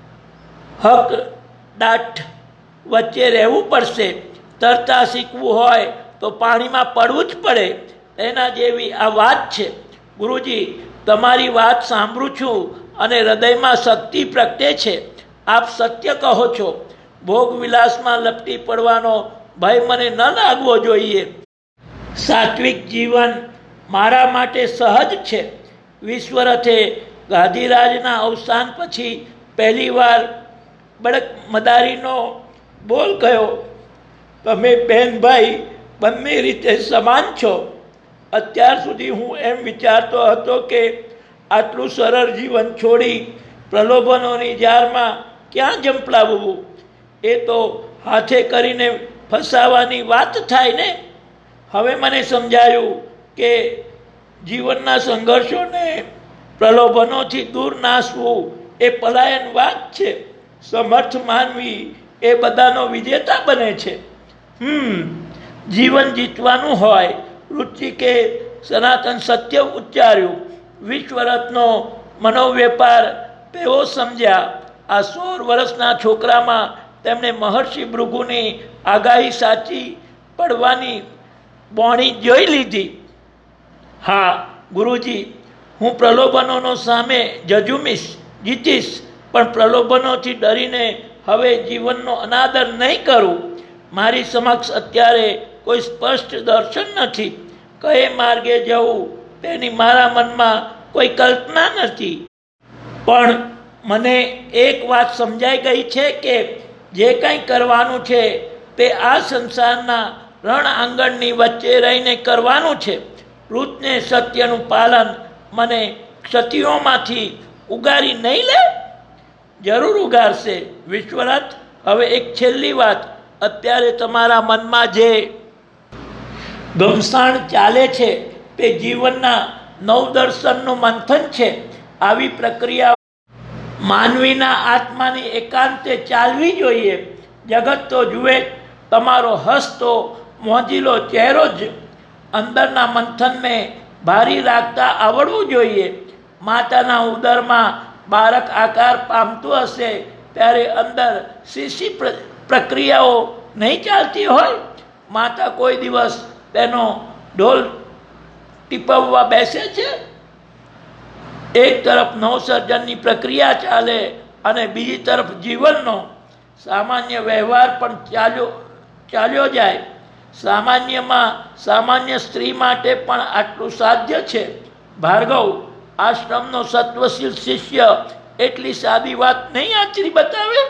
હક દાટ વચ્ચે રહેવું પડશે. તરતા શીખવું હોય તો પાણીમાં પડવું જ પડે. એના જેવી આ વાત છે. ગુરુજી, તમારી વાત સાંભળું છું અને હૃદયમાં શક્તિ પ્રગટે છે. આપ સત્ય કહો છો. ભોગ વિલાસમાં લપટી પડવાનો ભય મને ન લાગવો જોઈએ. સાત્વિક જીવન મારા માટે સહજ છે. વિશ્વરથે ગાંધીરાજના અવસાન પછી પહેલીવાર બળક મદારીનો બોલ કહ્યો. તમે બહેનભાઈ બંને રીતે સમાન છો. અત્યાર સુધી હું એમ વિચારતો હતો કે આટલું સરળ જીવન છોડી પ્રલોભનોની જારમાં ક્યાં જંપલાવવું. એ તો હાથે કરીને ફસાવાની વાત થાય ને. હવે મને સમજાયું કે જીવનના સંઘર્ષોને પ્રલોભનોથી દૂર નાસવું એ પલાયન વાત છે. સમર્થ માનવી એ બધાનો વિજેતા બને છે. હમ જીવન જીતવાનું હોય. રુચિકે સનાતન સત્ય ઉચ્ચાર્યું. વિશ્વરથનો મનોવેપાર તેઓ સમજ્યા. આ સોળ વર્ષના છોકરામાં તેમણે મહર્ષિ ભૃગુની આગાહી સાચી પડવાની બોણી જોઈ લીધી. હા ગુરુજી, હું પ્રલોભનોનો સામે જજુમીશ, જીતીશ. પણ પ્રલોભનોથી ડરીને હવે જીવનનો અનાદર નહીં કરું. મારી સમક્ષ અત્યારે કોઈ સ્પષ્ટ દર્શન નથી. કયે માર્ગે જવું તેની મારા મનમાં કોઈ કલ્પના નથી. પણ મને એક વાત સમજાઈ ગઈ છે કે જે કંઈ કરવાનું છે તે આ સંસારના રણ આંગણની વચ્ચે રહીને કરવાનું છે. વૃત્તને સત્યનું પાલન મને ક્ષતિઓમાંથી ઉગારી નહીં લે? જરૂર ઉગારશે વિશ્વનાથ. હવે એક છેલ્લી વાત. અત્યારે તમારા મનમાં જે ગમસાણ ચાલે છે તે જીવનના નવદર્શનનું મંથન છે. આવી પ્રક્રિયા માનવીના આત્માની એકાંતે ચાલવી જોઈએ. જગત તો જુએ તમારો હસતો મોજીલો ચહેરો જ. અંદરના મંથનને ભારી રાખતા આવડવું જોઈએ. માતાના ઉદરમાં બાળક આકાર પામતું હશે ત્યારે અંદર શીશી પ્રક્રિયાઓ નહીં ચાલતી હોય? માતા કોઈ દિવસ તેનો ઢોલ ટીપવવા બેસે છે? એક તરફ નવસર્જનની પ્રક્રિયા ચાલે અને બીજી તરફ જીવનનો સામાન્ય વ્યવહાર પણ ચાલ્યો ચાલ્યો જાય. સામાન્યમાં સામાન્ય સ્ત્રી માટે પણ આટલું સાધ્ય છે. ભાર્ગવ, આશ્રમનો સત્વશીલ શિષ્ય એટલી સાદી વાત નહીં આચરી બતાવે?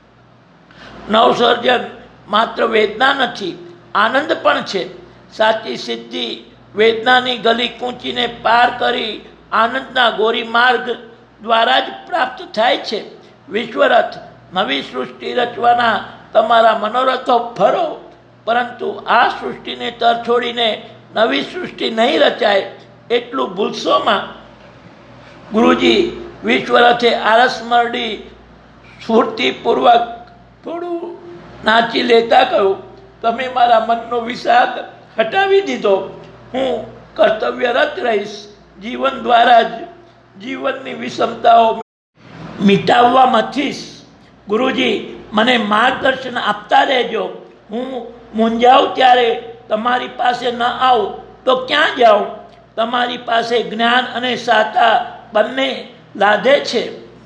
નવસર્જન માત્ર વેદના નથી, આનંદ પણ છે. સાચી સિદ્ધિ વેદનાની ગલી કૂંચીને પાર કરી આનંદના ગોરી માર્ગ દ્વારા જ પ્રાપ્ત થાય છે. વિશ્વરથ, નવી સૃષ્ટિ રચવાના તમારા મનોરથો ફરો, પરંતુ આ સૃષ્ટિને તરછોડીને નવી સૃષ્ટિ નહીં રચાય એટલું ભૂલશોમાં. ગુરુજી વિશ્વરથે આરસ મરડી સ્ફૂર્તિપૂર્વક થોડું નાચી લેતા કહ્યું, તમે મારા મનનો વિષાદ હટાવી દીધો. હું કર્તવ્યરત રહીશ. જીવન દ્વારા જ જીવનની વિષમતાઓ મિટાવવા મથીશ. ગુરુજી, મને માર્ગદર્શન આપતા રહેજો. હું મૂંઝાઉં ત્યારે તમારી પાસે ન આવું તો ક્યાં જાઉં? તમારી પાસે જ્ઞાન અને સાતા બંને લાદે છે.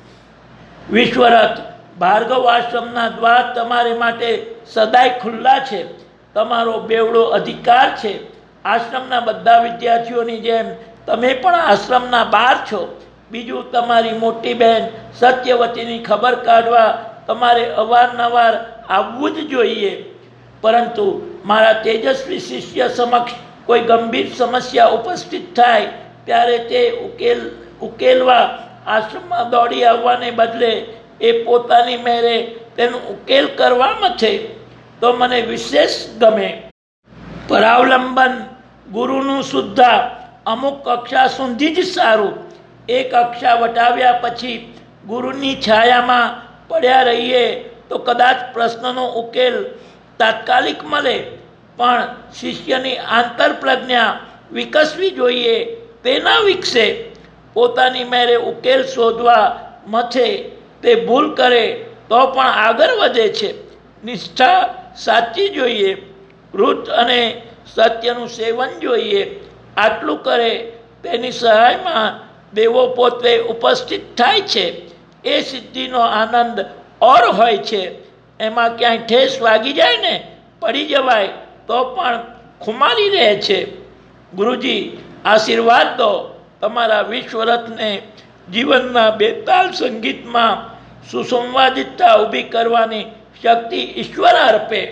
વિશ્વરથ, ભાર્ગવ આશ્રમના દ્વાર તમારે માટે સદાય ખુલ્લા છે. તમારો બેવડો અધિકાર છે. આશ્રમના બધા વિદ્યાર્થીઓની જેમ તમે પણ આશ્રમના બહાર છો. બીજું, તમારી મોટી બહેન સત્યવતીની ખબર કાઢવા તમારે અવારનવાર આવવું જ જોઈએ. પરંતુ મારા તેજસ્વી શિષ્ય સમક્ષ કોઈ ગંભીર સમસ્યા ઉપસ્થિત થાય ત્યારે તે ઉકેલ ઉકેલવા આશ્રમમાં દોડી આવવાને બદલે એ પોતાની મેરે તેનો ઉકેલ કરવામાં છે તો મને વિશેષ ગમે. પરાવલંબન ગુરુનું સુદ્ધા અમુક કક્ષા સુધી જ સારું. એ કક્ષા વટાવ્યા પછી ગુરુની છાયામાં પડ્યા રહીએ તો કદાચ પ્રશ્નનો ઉકેલ તાત્કાલિક મળે, પણ શિષ્યની આંતરપ્રજ્ઞા વિકસવી જોઈએ. તે ના વિકસે. પોતાની મેરે ઉકેલ શોધવા મથે તે ભૂલ કરે તો પણ આગળ વધે છે. નિષ્ઠા સાચી જોઈએ. વૃત્ત અને સત્યનું સેવન જોઈએ. આટલું કરે તેની સહાયમાં દેવો પોતે ઉપસ્થિત થાય છે. એ સિદ્ધિનો આનંદ ઓર હોય છે. એમાં ક્યાંય ઠેસ વાગી જાય ને પડી જવાય તો પણ ખુમારી રહે છે. ગુરુજી, આશીર્વાદ દો. તમારા વિશ્વરથને જીવનના બેતાલ સંગીતમાં સુસંવાદિતતા ઊભી કરવાની શક્તિ ઈશ્વર અર્પે.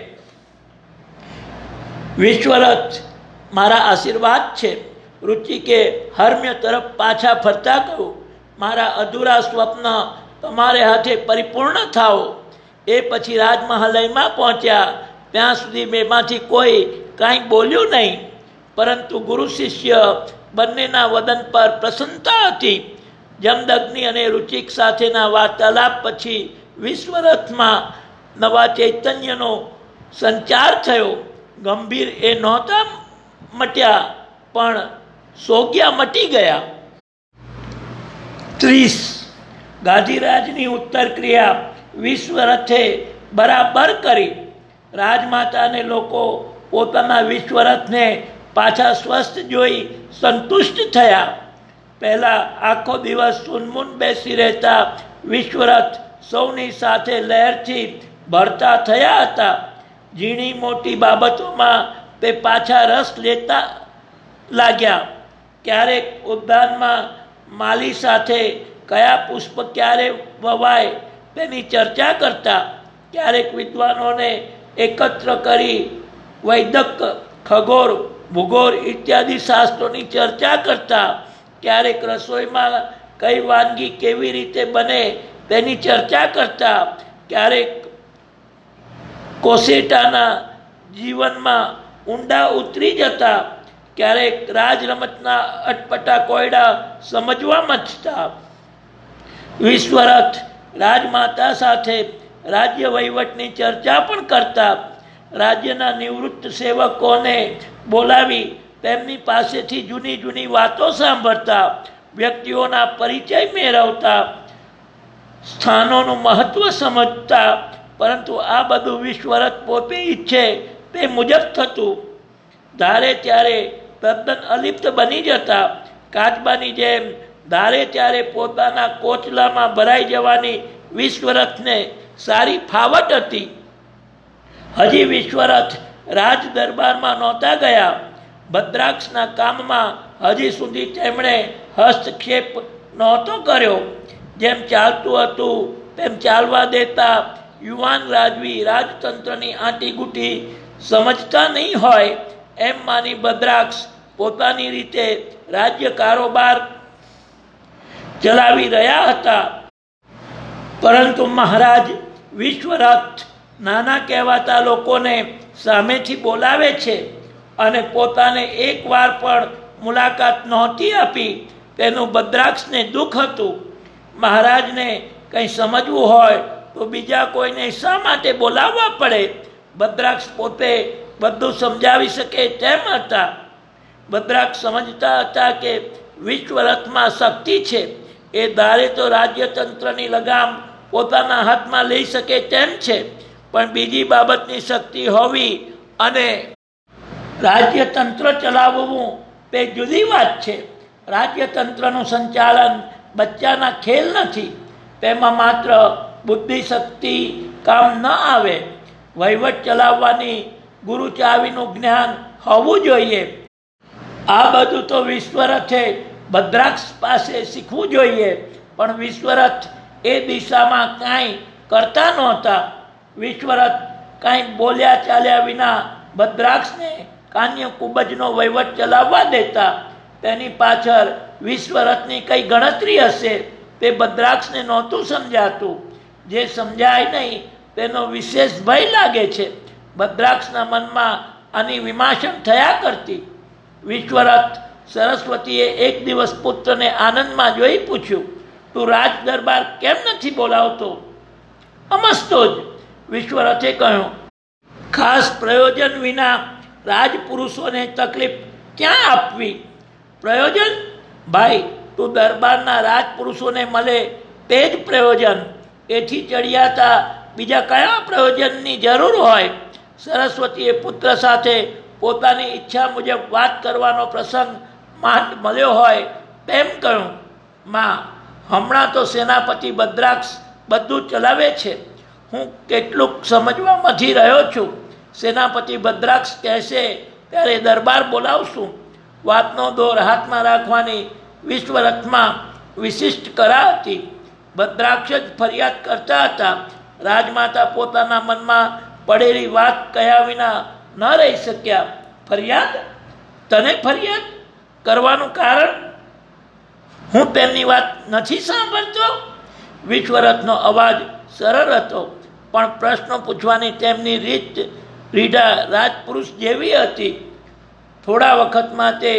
વિશ્વરથ, મારા આશીર્વાદ છે. રુચિકે હર્મ્ય તરફ પાછા ફરતા કહ્યું, મારા અધૂરા સ્વપ્ન તમારે હાથે પરિપૂર્ણ થાઓ. એ પછી રાજમહાલયમાં પહોંચ્યા. ત્યાં સુધી બેમાંથી કોઈ કાંઈ બોલ્યું નહીં, પરંતુ ગુરુ શિષ્ય બંનેના વદન પર પ્રસન્નતા હતી. જમદગ્નિ અને રુચિક સાથેના વાર્તાલાપ પછી વિશ્વરથમાં નવા ચૈતન્યનો સંચાર થયો. ગંભીર એ નહોતા મટ્યા, પણ સોગ્યા મટી ગયા. ત્રીસ ગાધિરાજની ઉત્તર ક્રિયા વિશ્વરથે બરાબર કરી. રાજમાતાને લોકો પોતાના વિશ્વરથને પાછા સ્વસ્થ જોઈ સંતુષ્ટ થયા. પહેલા આખો દિવસ સુનમુન બેસી રહેતા વિશ્વરથ સૌની સાથે લહેરથી ભરતા થયા હતા. ઝીણી મોટી બાબતોમાં તે પાછા રસ લેતા લાગ્યા. ક્યારેક ઉદ્યાનમાં માલી સાથે કયા પુષ્પ ક્યારે વવાય તેની ચર્ચા કરતા, ક્યારેક વિદ્વાનોને એકત્ર કરી વૈદક, ખગોળ, ભૂગોળ ઇત્યાદિ શાસ્ત્રોની ચર્ચા કરતા, ક્યારેક રસોઈમાં કઈ વાનગી કેવી રીતે બને તેની ચર્ચા કરતા, ક્યારેક કોસેટાના જીવનમાં ઊંડા ઉતરી જતા, ક્યારેક રાજ રમતના અટપટા કોયડા સમજવા મથતા. વિશ્વરથ રાજમાતા સાથે રાજ્ય વહીવટની ચર્ચા પણ કરતા. રાજ્યના નિવૃત્ત સેવકોને બોલાવી તેમની પાસેથી જૂની જૂની વાતો સાંભળતા, વ્યક્તિઓના પરિચય મેળવતા, સ્થાનોનું મહત્વ સમજતા. પરંતુ આ બધું વિશ્વરથ પોતે ઈચ્છે તે મુજબ થતું. ધારે ત્યારે તદ્દન અલિપ્ત બની જતા. કાચબાની જેમ ધારે ત્યારે પોતાના કોચલામાં ભરાઈ જવાની વિશ્વરથને સારી ફાવટ હતી. હજી વિશ્વરથ રાજ દરબારમાં નહોતા ગયા. ભદ્રાક્ષના કામમાં હજી સુધી તેમણે હસ્તક્ષેપ નહોતો કર્યો. જેમ ચાલતું હતું તેમ ચાલવા દેતા યુવાન રાજવી રાજતંત્રની આંટીગુટી સમજતા નહીં હોય એમ માની ભદ્રાક્ષ પોતાની રીતે રાજ્ય કારોબાર ચલાવી રહ્યા હતા. પરંતુ મહારાજ વિશ્વરથ નાના કહેવાતા લોકોને સામેથી બોલાવે છે અને પોતાને એક વાર પણ મુલાકાત નહોતી આપી તેનું ભદ્રાક્ષને દુઃખ હતું. મહારાજને કંઈ સમજવું હોય તો બીજા કોઈને શા માટે બોલાવવા પડે? ભદ્રાક્ષ પોતે બધું સમજાવી શકે તેમ હતા. ભદ્રાક્ષ સમજતા હતા કે વિશ્વરથમાં શક્તિ છે. એ ધારે તો રાજ્યતંત્રની લગામ પોતાના હાથમાં લઈ શકે તેમ છે, પણ બીજી બાબતની શક્તિ હોવી અને રાજ્યતંત્ર ચલાવવું તે જુદી વાત છે. રાજ્યતંત્રનું સંચાલન બચ્ચાના ખેલ નથી. તેમાં માત્ર બુદ્ધિ શક્તિ કામ ન આવે. વહીવટ ચલાવવાની ગુરુ ચાવીનું જ્ઞાન હોવું જોઈએ. આ બધું તો વિશ્વરથે ભદ્રાક્ષ પાસે શીખવું જોઈએ. પણ વિશ્વરથ એ દિશામાં કાંઈ કરતા નહોતા. વિશ્વરથ કાંઈ બોલ્યા ચાલ્યા વિના ભદ્રાક્ષને કાન્ય કુબજનો વહીવટ ચલાવવા દેતા. તેની પાછળ વિશ્વરથની કઈ ગણતરી હશે તે ભદ્રાક્ષને નહોતું સમજાતું. જે સમજાય નહીં તેનો વિશેષ ભય લાગે છે. ભદ્રાક્ષના મનમાં આની વિમાસણ થયા કરતી. વિશ્વરથ સરસ્વતીએ એક દિવસ પુત્રને આનંદમાં જોઈ પૂછ્યું, તું રાજ દરબાર કેમ નથી બોલાવતો? અમસ્તો જ વિશ્વરથે કહ્યું, ખાસ પ્રયોજન વિના રાજપુરુષોને તકલીફ ક્યાં આપવી? પ્રયોજન? ભાઈ, તું દરબારના રાજપુરુષોને મળે તે જ પ્રયોજન. એથી ચડિયાતા બીજા કયા પ્રયોજનની જરૂર હોય? સરસ્વતીએ પુત્ર સાથે પોતાની ઈચ્છા મુજબ વાત કરવાનો પ્રસંગ માંડ મળ્યો હોય તેમ કહ્યું, માં, હમણાં તો સેનાપતિ ભદ્રાક્ષ બધું ચલાવે છે. હું કેટલુંક સમજવા મથી રહ્યો છું. સેનાપતિ ભદ્રાક્ષ કહેશે ત્યારે દરબાર બોલાવશું. વાતનો દોર હાથમાં રાખવાની વિશ્વરથમાં વિશિષ્ટ કરા હતી. ભદ્રાક્ષ જ ફરિયાદ કરતા હતા. રાજમાતા પોતાના મનમાં પડેલી વાત કહ્યા વિના ન રહી શક્યા. ફરિયાદ? તને ફરિયાદ કરવાનું કારણ? હું તેમની વાત નથી સાંભળતો? વિશ્વરથનો અવાજ સરળ હતો, પણ પ્રશ્નો પૂછવાની તેમની રીત રીઢા રાજપુરુષ જેવી હતી. થોડા વખતમાં તે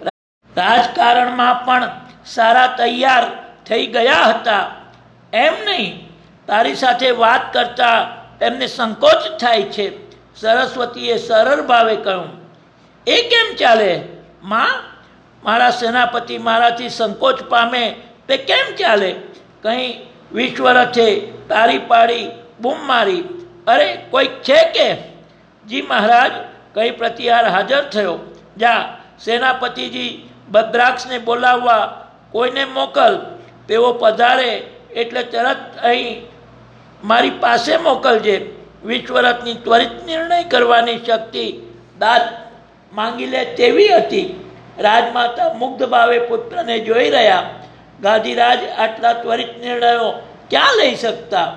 રાજકારણમાં પણ સારા તૈયાર થઈ ગયા હતા. એમ નહીં, તારી સાથે વાત કરતા તેમને સંકોચ થાય છે. સરસ્વતીએ સરળ ભાવે કહ્યું. એ કેમ ચાલે માં? મારા સેનાપતિ મારાથી સંકોચ પામે તે કેમ ચાલે? કંઈ વિશ્વરથે તારી પાડી બૂમ મારી, અરે કોઈક છે કે? જી મહારાજ, કઈ પ્રતિહાર હાજર થયો. જા, સેનાપતિજી ભદ્રાક્ષને બોલાવવા કોઈને મોકલ, તેઓ પધારે એટલે તરત અહીં મારી પાસે મોકલજે. વિશ્વરથની ત્વરિત નિર્ણય કરવાની શક્તિ દાદ માંગી લે તેવી હતી. રાજમાતા મુગ્ધ ભાવે પુત્રને જોઈ રહ્યા. ગાદીરાજ આટલા ત્વરિત નિર્ણયો ક્યાં લઈ શકતા?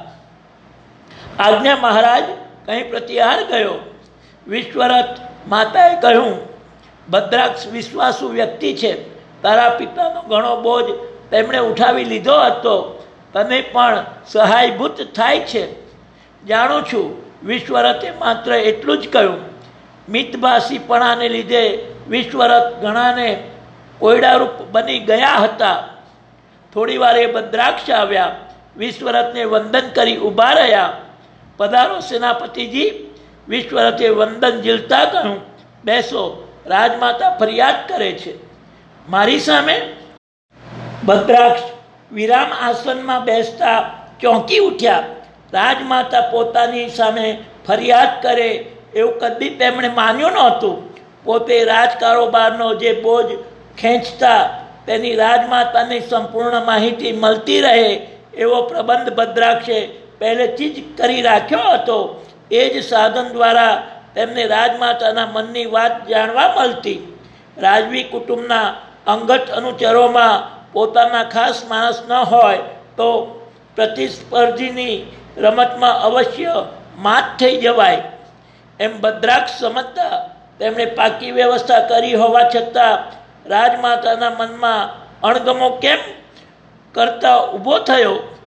આજ્ઞા મહારાજ, કहीं પ્રતિહાર ગયો. વિશ્વરથ માતાએ કહ્યું, ભદ્રાક્ષ વિશ્વાસુ વ્યક્તિ છે. તારા પિતાનો ઘણો બોજ તેમણે ઉઠાવી લીધો હતો. તને પણ સહાયભૂત થાય છે. જાણું છું. વિશ્વરથે માત્ર એટલું જ કહ્યું. મિતભાષીપણાને લીધે વિશ્વરથ ઘણાને કોયડારૂપ બની ગયા હતા. થોડી વાર એ ભદ્રાક્ષ આવ્યા. વિશ્વરથને વંદન કરી ઊભા રહ્યા. પધારો સેનાપતિજી. વિશ્વરથે વંદન ઝીલતા કહ્યું, બેસો, રાજમાતા ફરિયાદ કરે છે. મારી સામે? ભદ્રાક્ષ વિરામ આસનમાં બેસતા ચોંકી ઉઠ્યા. રાજમાતા પોતાની સામે ફરિયાદ કરે એવું કદી તેમણે માન્યું નહોતું. પોતે રાજકારોબારનો જે બોજ ખેંચતા તેની રાજમાતાની સંપૂર્ણ માહિતી મળતી રહે એવો પ્રબંધ ભદ્રાક્ષે પહેલેથી જ કરી રાખ્યો હતો. એ જ સાધન દ્વારા તેમને રાજમાતાના મનની વાત જાણવા મળતી. રાજવી કુટુંબના અંગત અનુચરોમાં પોતાના ખાસ માણસ ન હોય તો પ્રતિસ્પર્ધીની રમતમાં અવશ્ય માત થઈ જવાય એમ ભદ્રાક્ષ સમજતા તેમણે પાકી વ્યવસ્થા કરી હોવા છતાં રાજમાતાના મનમાં અણગમો કેમ કરતા ઊભો થયો?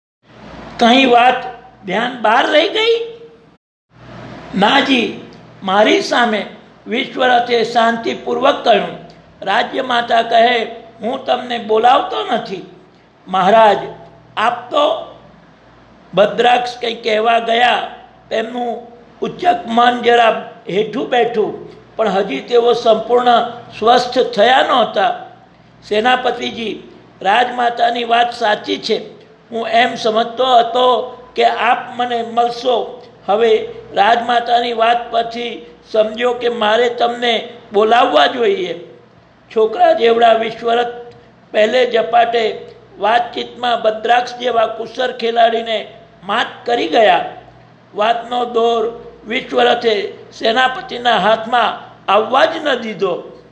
કઈ વાત ધ્યાન બહાર રહી ગઈ? નાજી, મારી સામે. વિશ્વરથે શાંતિપૂર્વક કહ્યું. રાજ્ય માતા કહે, હું તમને બોલાવતો નથી. મહારાજ, આપ તો. ભદ્રાક્ષ કંઈ કહેવા ગયા. તેમનું ઉચ્ચક મન જરા હેઠું બેઠું, પણ હજી તેઓ સંપૂર્ણ સ્વસ્થ થયા નહોતા. સેનાપતિજી, રાજમાતાની વાત સાચી છે. હું એમ સમજતો હતો કે આપ મને મળશો. હવે રાજમાતાની વાત પછી સમજો કે મારે તમને બોલાવવા જોઈએ. છોકરા જેવડા વિશ્વરથ પહેલે ઝપાટે વાતચીતમાં ભદ્રાક્ષ જેવા કુશળ ખેલાડીને માત કરી ગયા. વાતનો દોર વિશ્વરથે સેનાપતિના હાથમાં આવવા જ ન દીધો.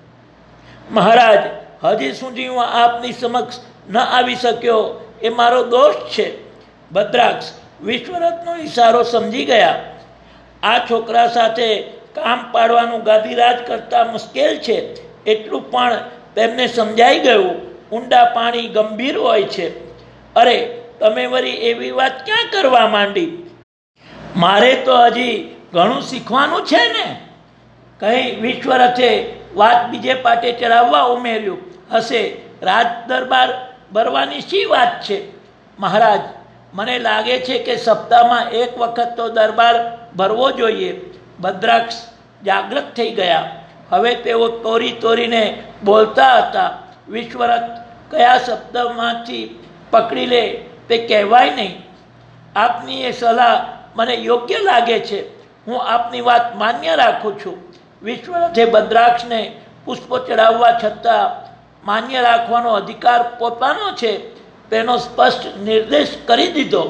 મહારાજ, હજી સુધી હું આપની સમક્ષ ન આવી શક્યો એ મારો દોષ છે. ભદ્રાક્ષ વિશ્વરથનો ઈશારો સમજી ગયા. આ છોકરા સાથે કામ પાડવાનું ગાદીરાજ કરતાં મુશ્કેલ છે એટલું પણ તેમને સમજાઈ ગયું. ઊંડા પાણી ગંભીર હોય છે. અરે, તમે વળી એવી વાત ક્યાં કરવા માંડી? મારે તો હજી ઘણું શીખવાનું છે ને. કંઈ વિશ્વરથે વાત બીજે પાટે ચડાવવા ઉમેર્યું. હશે, રાજ દરબાર ભરવાની શી વાત છે? મહારાજ, મને લાગે છે કે સપ્તાહમાં એક વખત તો દરબાર ભરવો જોઈએ. ભદ્રાક્ષ જાગૃત થઈ ગયા. હવે તેઓ તોરી તોરીને બોલતા હતા. વિશ્વરથ કયા શબ્દમાંથી પકડી લે તે કહેવાય નહીં. આપની એ સલાહ મને યોગ્ય લાગે છે. હું આપની વાત માન્ય રાખું છું. વિશ્વરથે ભદ્રાક્ષને પુષ્પો ચડાવવા છતાં માન્ય રાખવાનો અધિકાર પોતાનો છે તેનો સ્પષ્ટ નિર્દેશ કરી દીધો.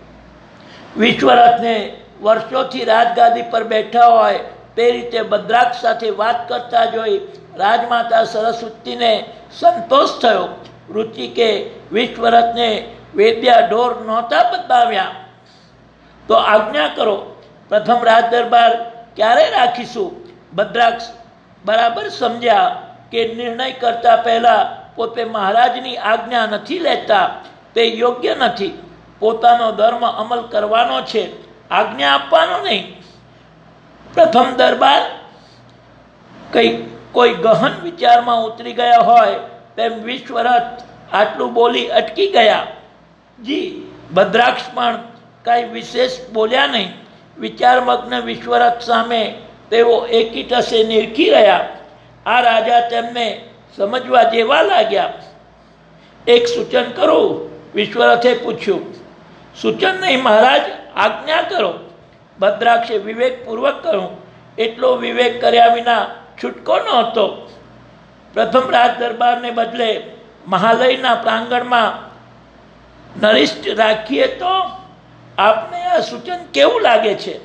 વિશ્વરથને વર્ષોથી રાજગાદી પર બેઠા હોય તે રીતે ભદ્રાક્ષ સાથે વાત કરતા જોઈ રાજમાતા સરસ્વતીને સંતોષ થયો. રુચિ કે વિશ્વરથને વેદ્યા ઢોર નહોતા બતાવ્યા. તો આજ્ઞા કરો, પ્રથમ રાજ દરબાર ક્યારે રાખીશું? ભદ્રાક્ષ બરાબર સમજ્યા કે નિર્ણય કરતા પહેલા પોતે મહારાજની આજ્ઞા નથી લેતા તે યોગ્ય નથી. પોતાનો ધર્મ અમલ કરવાનો છે, આજ્ઞા આપવાનો નહીં. પ્રથમ દરબાર કઈ કોઈ ગહન વિચારમાં ઉતરી ગયા હોય તેમ વિશ્વરથ આટલું બોલી અટકી ગયા. જી, ભદ્રાક્ષ પણ કાંઈ વિશેષ બોલ્યા નહીં. વિચારમગ્ન વિશ્વરથ સામે તેઓ એકી ટસે નિરખી રહ્યા. આ રાજા તેમને સમજવા જેવા લાગ્યા. એક સૂચન કરું? વિશ્વરથે પૂછ્યું. સૂચન નહીં મહારાજ, આજ્ઞા કરો. ભદ્રાક્ષે વિવેકપૂર્વક કહ્યું. એટલો વિવેક કર્યા વિના છૂટકો નહોતો. પ્રથમ રાજ દરબારને બદલે મહાલયના પ્રાંગણમાં નરિષ્ઠ રાખીએ તો આપને આ સૂચન કેવું લાગે છે?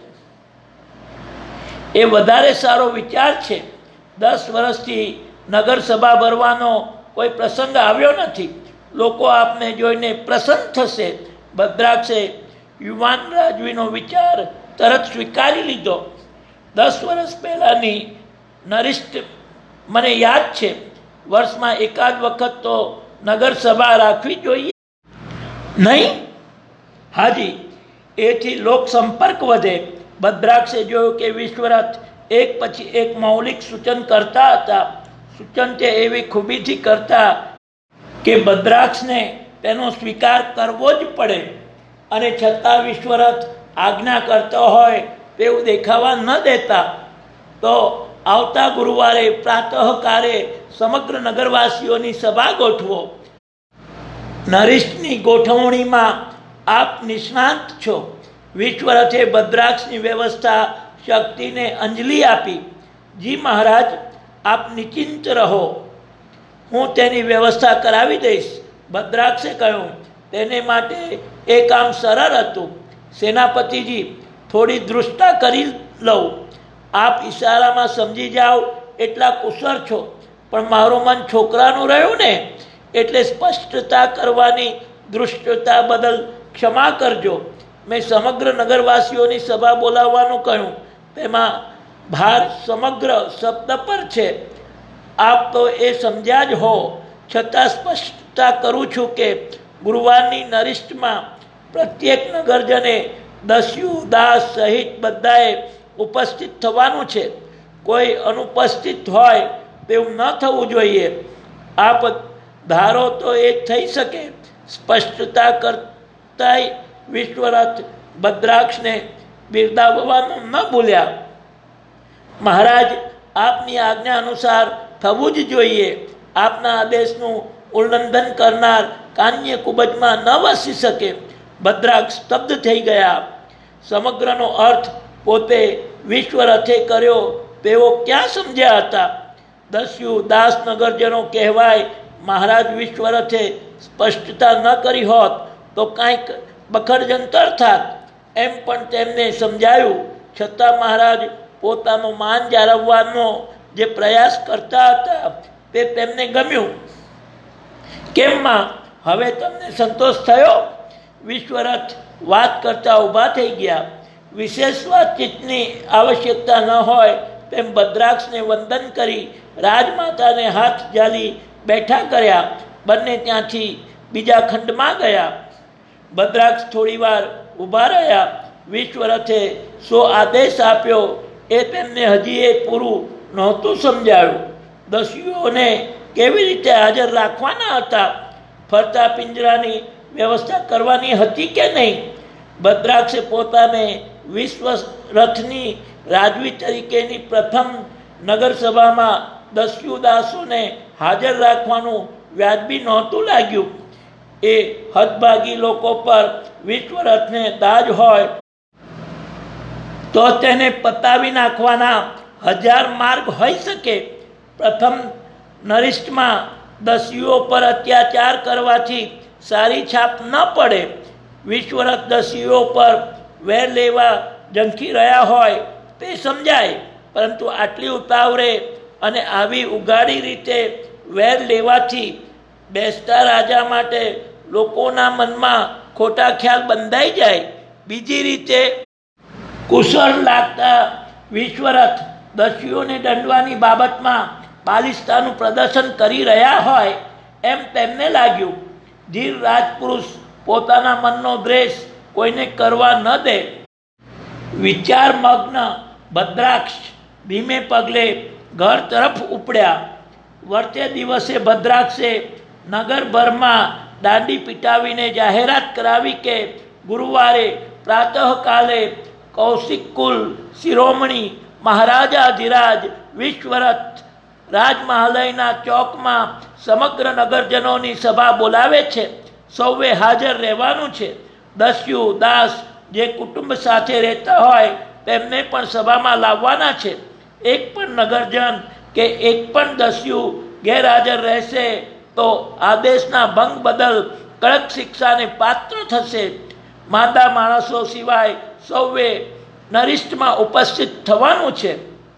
એ વધારે સારો વિચાર છે. દસ વર્ષથી નગર સભા ભરવાનો કોઈ પ્રસંગ આવ્યો નથી. લોકો આપને જોઈને પ્રસન્ન થશે. ભદ્રાક્ષે યુવાન રાજવીનો વિચાર તરત સ્વીકારી લીધો. દસ વર્ષ પહેલાની નરિષ્ઠ મને યાદ છે. વર્ષમાં એકાદ વખત તો નગર સભા રાખવી જોઈએ નહીં? હાજી, એથી લોક સંપર્ક વધે. ભદ્રાક્ષે જોયું કે વિશ્વરથ એક પછી એક મૌલિક સૂચન કરતા હતા. સૂચન તે એવી ખૂબીથી કરતા કે ભદ્રાક્ષને તેનો સ્વીકાર કરવો જ પડે, અને છતાં વિશ્વરથ આજ્ઞા કરતો હોય તેવું દેખાવા ન દેતા. તો આવતા ગુરુવારે પ્રાતઃકાલે સમગ્ર નગરવાસીઓની સભા ગોઠવો. નરિષ્ઠની ગોઠવણીમાં આપ નિષ્ણાંત છો. વિશ્વરથે ભદ્રાક્ષની વ્યવસ્થા શક્તિને અંજલિ આપી. જી મહારાજ, આપ નિશ્ચિંત રહો, હું તેની વ્યવસ્થા કરાવી દઈશ. ભદ્રાક્ષે કહ્યું, તેને માટે એ કામ સરળ હતું. સેનાપતિજી, થોડી દૃષ્ટા કરી લઉં. આપ ઈશારામાં સમજી જાઓ એટલા કુશળ છો, પણ મારું મન છોકરાનું રહ્યું ને, એટલે સ્પષ્ટતા કરવાની દૃષ્ટતા બદલ ક્ષમા કરજો. મેં સમગ્ર નગરવાસીઓની સભા બોલાવવાનું કહ્યું. તેમાં ભાર સમગ્ર શબ્દ પર છે. આપ તો એ સમજ્યા જ હો, છતાં સ્પષ્ટતા કરું છું કે ગુરુવારની નરિષ્ઠમાં પ્રત્યેક નગરજને દસ્યુ દાસ સહિત બધાએ ઉપસ્થિત થવાનું છે. કોઈ અનુપસ્થિત હોય તેવું ન થવું જોઈએ. આપ ધારો તો એ થઈ શકે. સ્પષ્ટતા કરતાંય વિશ્વરથ ભદ્રાક્ષને બિરદાવવાનું ન ભૂલ્યા. મહારાજ, આપની આજ્ઞા અનુસાર થવું જ જોઈએ. આપના આદેશનું ઉલ્લંઘન કરનાર કાન્ય કુબજમાં ન વસી શકે. ભદ્રાક્ષ સ્તબ્ધ થઈ ગયા. સમગ્રનો અર્થ પોતે વિશ્વરથે કર્યો તેઓ ક્યાં સમજ્યા હતા? દસ્યુ દાસ નગરજનો કહેવાય. મહારાજ વિશ્વરથે સ્પષ્ટતા ન કરી હોત તો કાંઈક બખડજંતર થાત, એમ પણ તેમને સમજાયું. છતાં મહારાજ પોતાનું માન જાળવવાનો જે પ્રયાસ કરતા હતા તે તેમને ગમ્યું. કેમ માં, હવે તમને સંતોષ થયો? વિશ્વરથ વાત કરતા ઊભા થઈ ગયા. વિશેષ વાતચીતની આવશ્યકતા ન હોય તેમ ભદ્રાક્ષને વંદન કરી રાજમાતાને હાથ ઝાલી બેઠા કર્યા. બંને ત્યાંથી બીજા ખંડમાં ગયા. ભદ્રાક્ષ થોડી વાર ઊભા રહ્યા. વિશ્વરથે સો આદેશ આપ્યો એ તેમને હજી એ પૂરું નહોતું સમજાયું. દસ્યુઓને કેવી રીતે હાજર રાખવાના હતા? ફરતા પિંજરાની વ્યવસ્થા કરવાની હતી કે નહીં? ભદ્રાક્ષે પોતાને વિશ્વરથની રાજવી તરીકેની પ્રથમ નગરસભામાં દસ્યુદાસોને હાજર રાખવાનું વ્યાજબી નહોતું લાગ્યું. એ હદભાગી લોકો પર વિશ્વરથને દાજ હોય તો તેને પતાવી નાખવાના હજાર માર્ગ હોઈ શકે. પ્રથમ નરિષ્ઠમાં દસ્યુઓ પર અત્યાચાર કરવાથી સારી છાપ ન પડે. વિશ્વરથ દસ્યુઓ પર વેર લેવા ઝંખી રહ્યા હોય તે સમજાય, પરંતુ આટલી ઉતાવળે અને આવી ઉગાડી રીતે વેર લેવાથી બેસતા રાજા માટે લોકોના મનમાં ખોટા ખ્યાલ બંધાઈ જાય. બીજી રીતે કુશળ લાગતા વિશ્વરથ દસ્યુઓને દંડવાની બાબતમાં બાલિસ્તાનું પ્રદર્શન કરી રહ્યા હોય એમ તેમને લાગ્યું. ધીર રાજપુરુષ પોતાના મનનો દ્વેષ કોઈને કરવા ન દે. વિચારમગ્ન ભદ્રાક્ષ ધીમે પગલે ઘર તરફ ઉપડ્યા. વર્તે દિવસે ભદ્રાક્ષે નગરભરમાં દાંડી પીટાવીને જાહેરાત કરાવી કે ગુરુવારે પ્રાતઃકાલે કૌશિક કુલ શિરોમણી મહારાજાધિરાજ વિશ્વરથ રાજમહાલયના ચોકમાં સમગ્ર નગરજનોની સભા બોલાવે છે. સૌએ હાજર રહેવાનું છે. દસ્યુ દાસ જે કુટુંબ સાથે રહેતા હોય તેમને પણ સભામાં લાવવાના છે. એક પણ નગરજન કે એક પણ દસ્યુ ગેરહાજર રહેશે તો આદેશના ભંગ બદલ કડક શિક્ષાને પાત્ર થશે. માંદા માણસો સિવાય સૌએ નરિષ્ઠમાં ઉપસ્થિત થવાનું છે.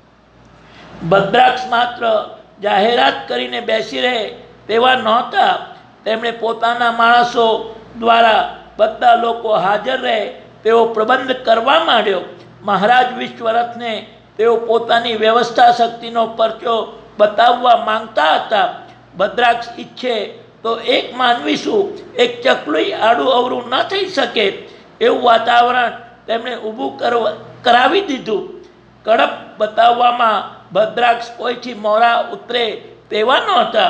ભદ્રાક્ષ માત્ર જાહેરાત કરીને બેસી રહે તેવા નહોતા. તેમણે પોતાના માણસો દ્વારા બધા લોકો હાજર રહે તેવો પ્રબંધ કરવા માંડ્યો. મહારાજ વિશ્વરથને તેઓ પોતાની વ્યવસ્થા શક્તિનો પરચો બતાવવા માંગતા હતા. ભદ્રાક્ષ ઈચ્છે તો એક માનવીશું એક ચકલું આડું અવરું ન થઈ શકે એવું વાતાવરણ તેમણે ઊભું કરવા કરાવી દીધું. કડપ બતાવવામાં ભદ્રાક્ષ કોઈથી મોરા ઉતરે તેવા નહોતા.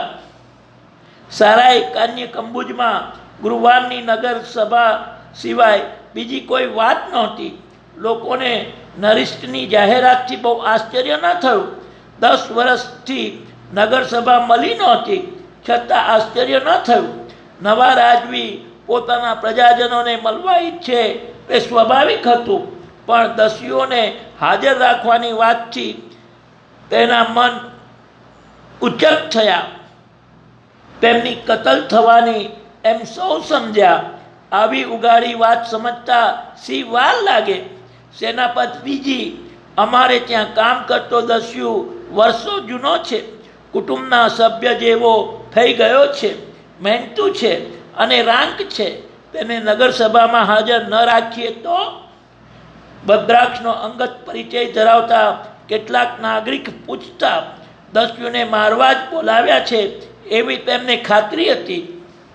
સારાય કાન્ય કંબુજમાં ગુરુવારની નગર સભા સિવાય બીજી કોઈ વાત નહોતી. લોકોને નરિષ્ઠની જાહેરાતથી બહુ આશ્ચર્ય ન થયું. દસ વર્ષથી નગરસભા મળી નહોતી, છતાં આશ્ચર્ય ન થયું. નવા રાજવી પોતાના પ્રજાજનોને મળવા ઈચ્છે તે સ્વાભાવિક હતું, પણ દસ્યુઓને હાજર રાખવાની વાતથી તેના મન ઉચક થયા. તેમની કતલ થવાની એમ સૌ સમજ્યા. આવી ઉગાડી વાત સમજતા સી વાર લાગે. સેનાપતિજી, અમારે ત્યાં કામ કરતો દસ્યુ વર્ષો જૂનો છે, કુટુંબના સભ્ય જેવો થઈ ગયો છે, મહેનતુ છે અને રાંક છે. તેને નગરસભામાં હાજર ન રાખીએ તો? ભદ્રાક્ષનો અંગત પરિચય ધરાવતા કેટલાક નાગરિક પૂછતા દસ્યુને મારવા જ બોલાવ્યા છે એવી તેમને ખાતરી હતી.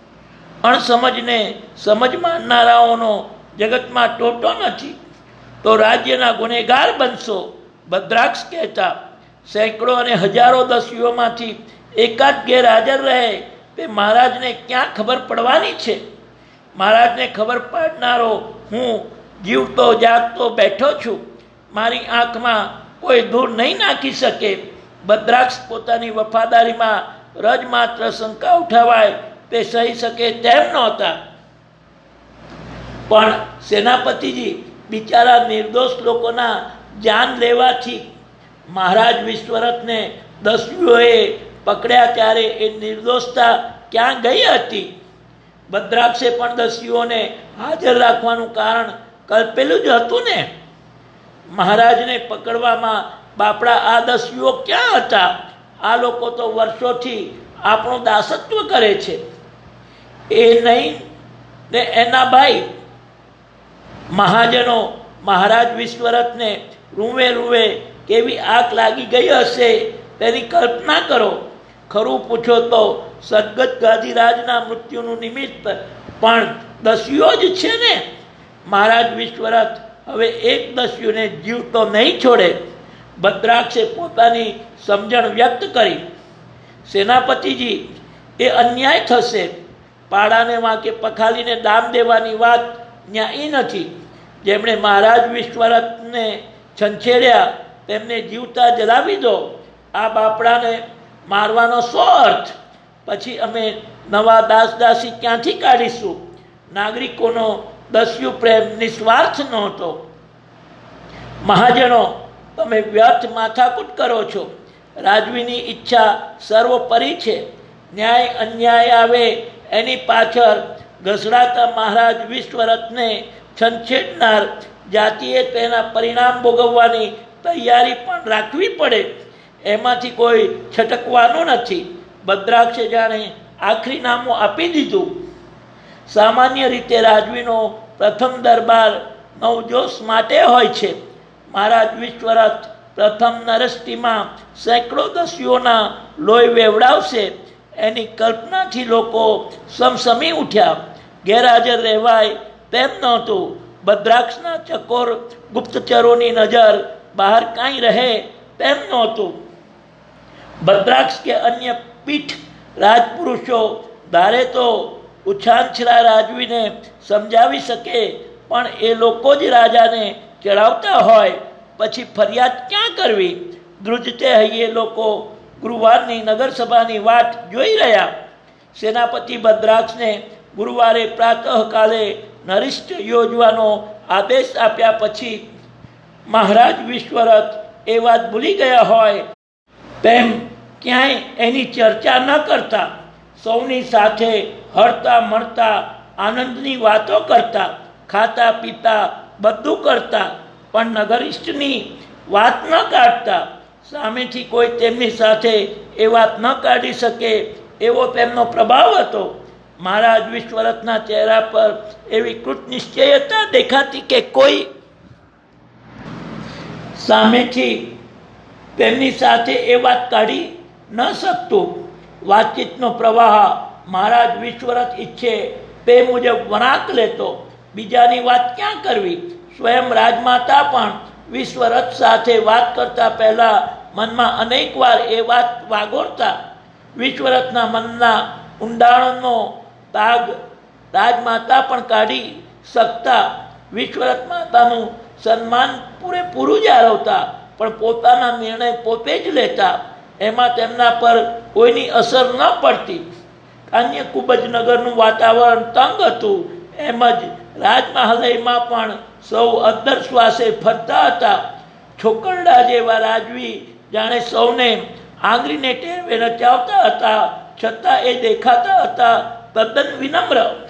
અણસમજને સમજ માનનારાઓનો જગતમાં ટોટો નથી, તો રાજ્યના ગુનેગાર બનશો. ભદ્રાક્ષ કહેતા. સેંકડો અને હજારો દસ્યુઓમાંથી એકાદ ગેરહાજર રહે તે મહારાજને ક્યાં ખબર પડવાની છે? મહારાજને ખબર પાડનારો હું જીવતો જાગતો બેઠો છું. મારી આંખમાં કોઈ ધૂળ નહીં નાખી શકે. ભદ્રાક્ષ પોતાની વફાદારીમાં રજ માત્ર શંકા ઉઠાવાય તે સહી શકે તેમ નહોતા. પણ સેનાપતિજી, બિચારા નિર્દોષ લોકોના જાન લેવાથી મહારાજ વિશ્વરથને દસ્યુઓએ પકડ્યા ત્યારે એ નિર્દોષતા ક્યાં ગઈ હતી? ભદ્રાક્ષે પણ દસ્યુઓને હાજર રાખવાનું કારણ કલ્પેલું જ હતું ને. મહારાજને પકડવામાં બાપડા આ દસ્યુઓ ક્યાં હતા? આ લોકો તો વર્ષોથી આપણું દાસત્વ કરે છે. એ નહીં ને એના ભાઈ મહાજનો મહારાજ વિશ્વરથને રૂવે રૂવે કેવી આગ લાગી ગઈ હશે તેની કલ્પના કરો. ખરું પૂછો તો સદગત ગાદીરાજના મૃત્યુનું નિમિત્ત પણ દસ્યુઓ જ છે ને. મહારાજ વિશ્વરથ હવે એક દસ્યુને જીવતો નહીં છોડે. ભદ્રાક્ષે પોતાની સમજણ વ્યક્ત કરી. સેનાપતિજી, એ અન્યાય થશે. પાડાને વાંકે પખાલીને દામ દેવાની વાત ન્યાયી નથી. જેમણે મહારાજ વિશ્વરથને છંછેડ્યા તેમને જીવતા જલાવી દો. આ બાપડાને મારવાનો શો અર્થ? પછી અમે નવા દાસ દાસી ક્યાંથી કાઢીશું? નાગરિકોનો દસ્યુ પ્રેમ નિસ્વાર્થ નહોતો. મહાજનો, તમે વ્યર્થ માથાકૂટ કરો છો. રાજવીની ઈચ્છા સર્વોપરી છે. ન્યાય અન્યાય આવે એની પાછળ ઘસડાતા મહારાજ વિશ્વરથને છંછેડનાર જાતિએ તેના પરિણામ ભોગવવાની તૈયારી પણ રાખવી પડે. એમાંથી કોઈ છટકવાનું નથી. ભદ્રાક્ષે જાણે આખરી નામું આપી દીધું. સામાન્ય રીતે રાજવીનો પ્રથમ દરબાર નવજોશ માટે હોય છે. મહારાજ વિશ્વરથ પ્રથમ નરષ્ટિમાં સેંકડો દસ્યુઓના લોહી વેવડાવશે એની કલ્પનાથી લોકો સમસમી ઉઠ્યા. ગેરહાજર રહેવાય તેમ નહોતું. ભદ્રાક્ષના ચકોર ગુપ્તચરોની નજર બહાર કાંઈ રહે તેમ નહોતું. ભદ્રાક્ષ કે અન્ય પીઠ રાજપુરુષો ધારે તો ઉછાંછરા રાજવીને સમજાવી શકે, પણ એ લોકો જ રાજાને ચડાવતા હોય પછી ફરિયાદ ક્યાં કરવી? ધ્રુજતે હૈયે લોકો ગુરુવારની નગરસભાની વાટ જોઈ રહ્યા. સેનાપતિ ભદ્રાક્ષને ગુરુવારે પ્રાતઃકાલે નરિષ્ઠ યોજવાનો આદેશ આપ્યા પછી મહારાજ વિશ્વરથ એ વાત ભૂલી ગયા હોય તેમ ક્યાંય એની ચર્ચા ન કરતા. સૌની સાથે હળતા મળતા આનંદની વાતો કરતા, ખાતા પીતા બધું કરતા, પણ નગરિષ્ઠની વાત ન કાઢતા. સામેથી કોઈ તેમની સાથે એ વાત ન કાઢી શકે એવો તેમનો પ્રભાવ હતો. મહારાજ વિશ્વરથના ચહેરા પર એવી કૃતનિશ્ચયતા દેખાતી કે કોઈ સામેથી તેમની સાથે એ વાત કાઢી ન શકતું. વાતચીતનો પ્રવાહ મહારાજ વિશ્વરથ ઈચ્છે તે મુજબ વળાંક લેતો. બીજાની વાત ક્યાં કરવી? સ્વયં રાજમાતા પણ વિશ્વરથ સાથે વાત કરતા પહેલા મનમાં અનેક વાર એ વાત વાગોળતા. વિશ્વરથના મનના ઊંડાણનો તાગ રાજમાતા પણ કાઢી શકતા. વિશ્વરથ માતાનું સન્માન પૂરેપૂરું જાળવતા, પણ પોતાના નિર્ણય પોતે જ લેતા. એમાં તેમના પર કોઈની અસર ન પડતી. અન્ય કુબજ નગરનું વાતાવરણ તંગ હતું, એમ જ રાજમહાલયમાં પણ સૌ અદ્દર શ્વાસે ફરતા હતા. છોકરડા જેવા રાજવી જાણે સૌને આંગળીને ટેરવે નચાવતા હતા, છતાં એ દેખાતા હતા તદ્દન વિનમ્ર.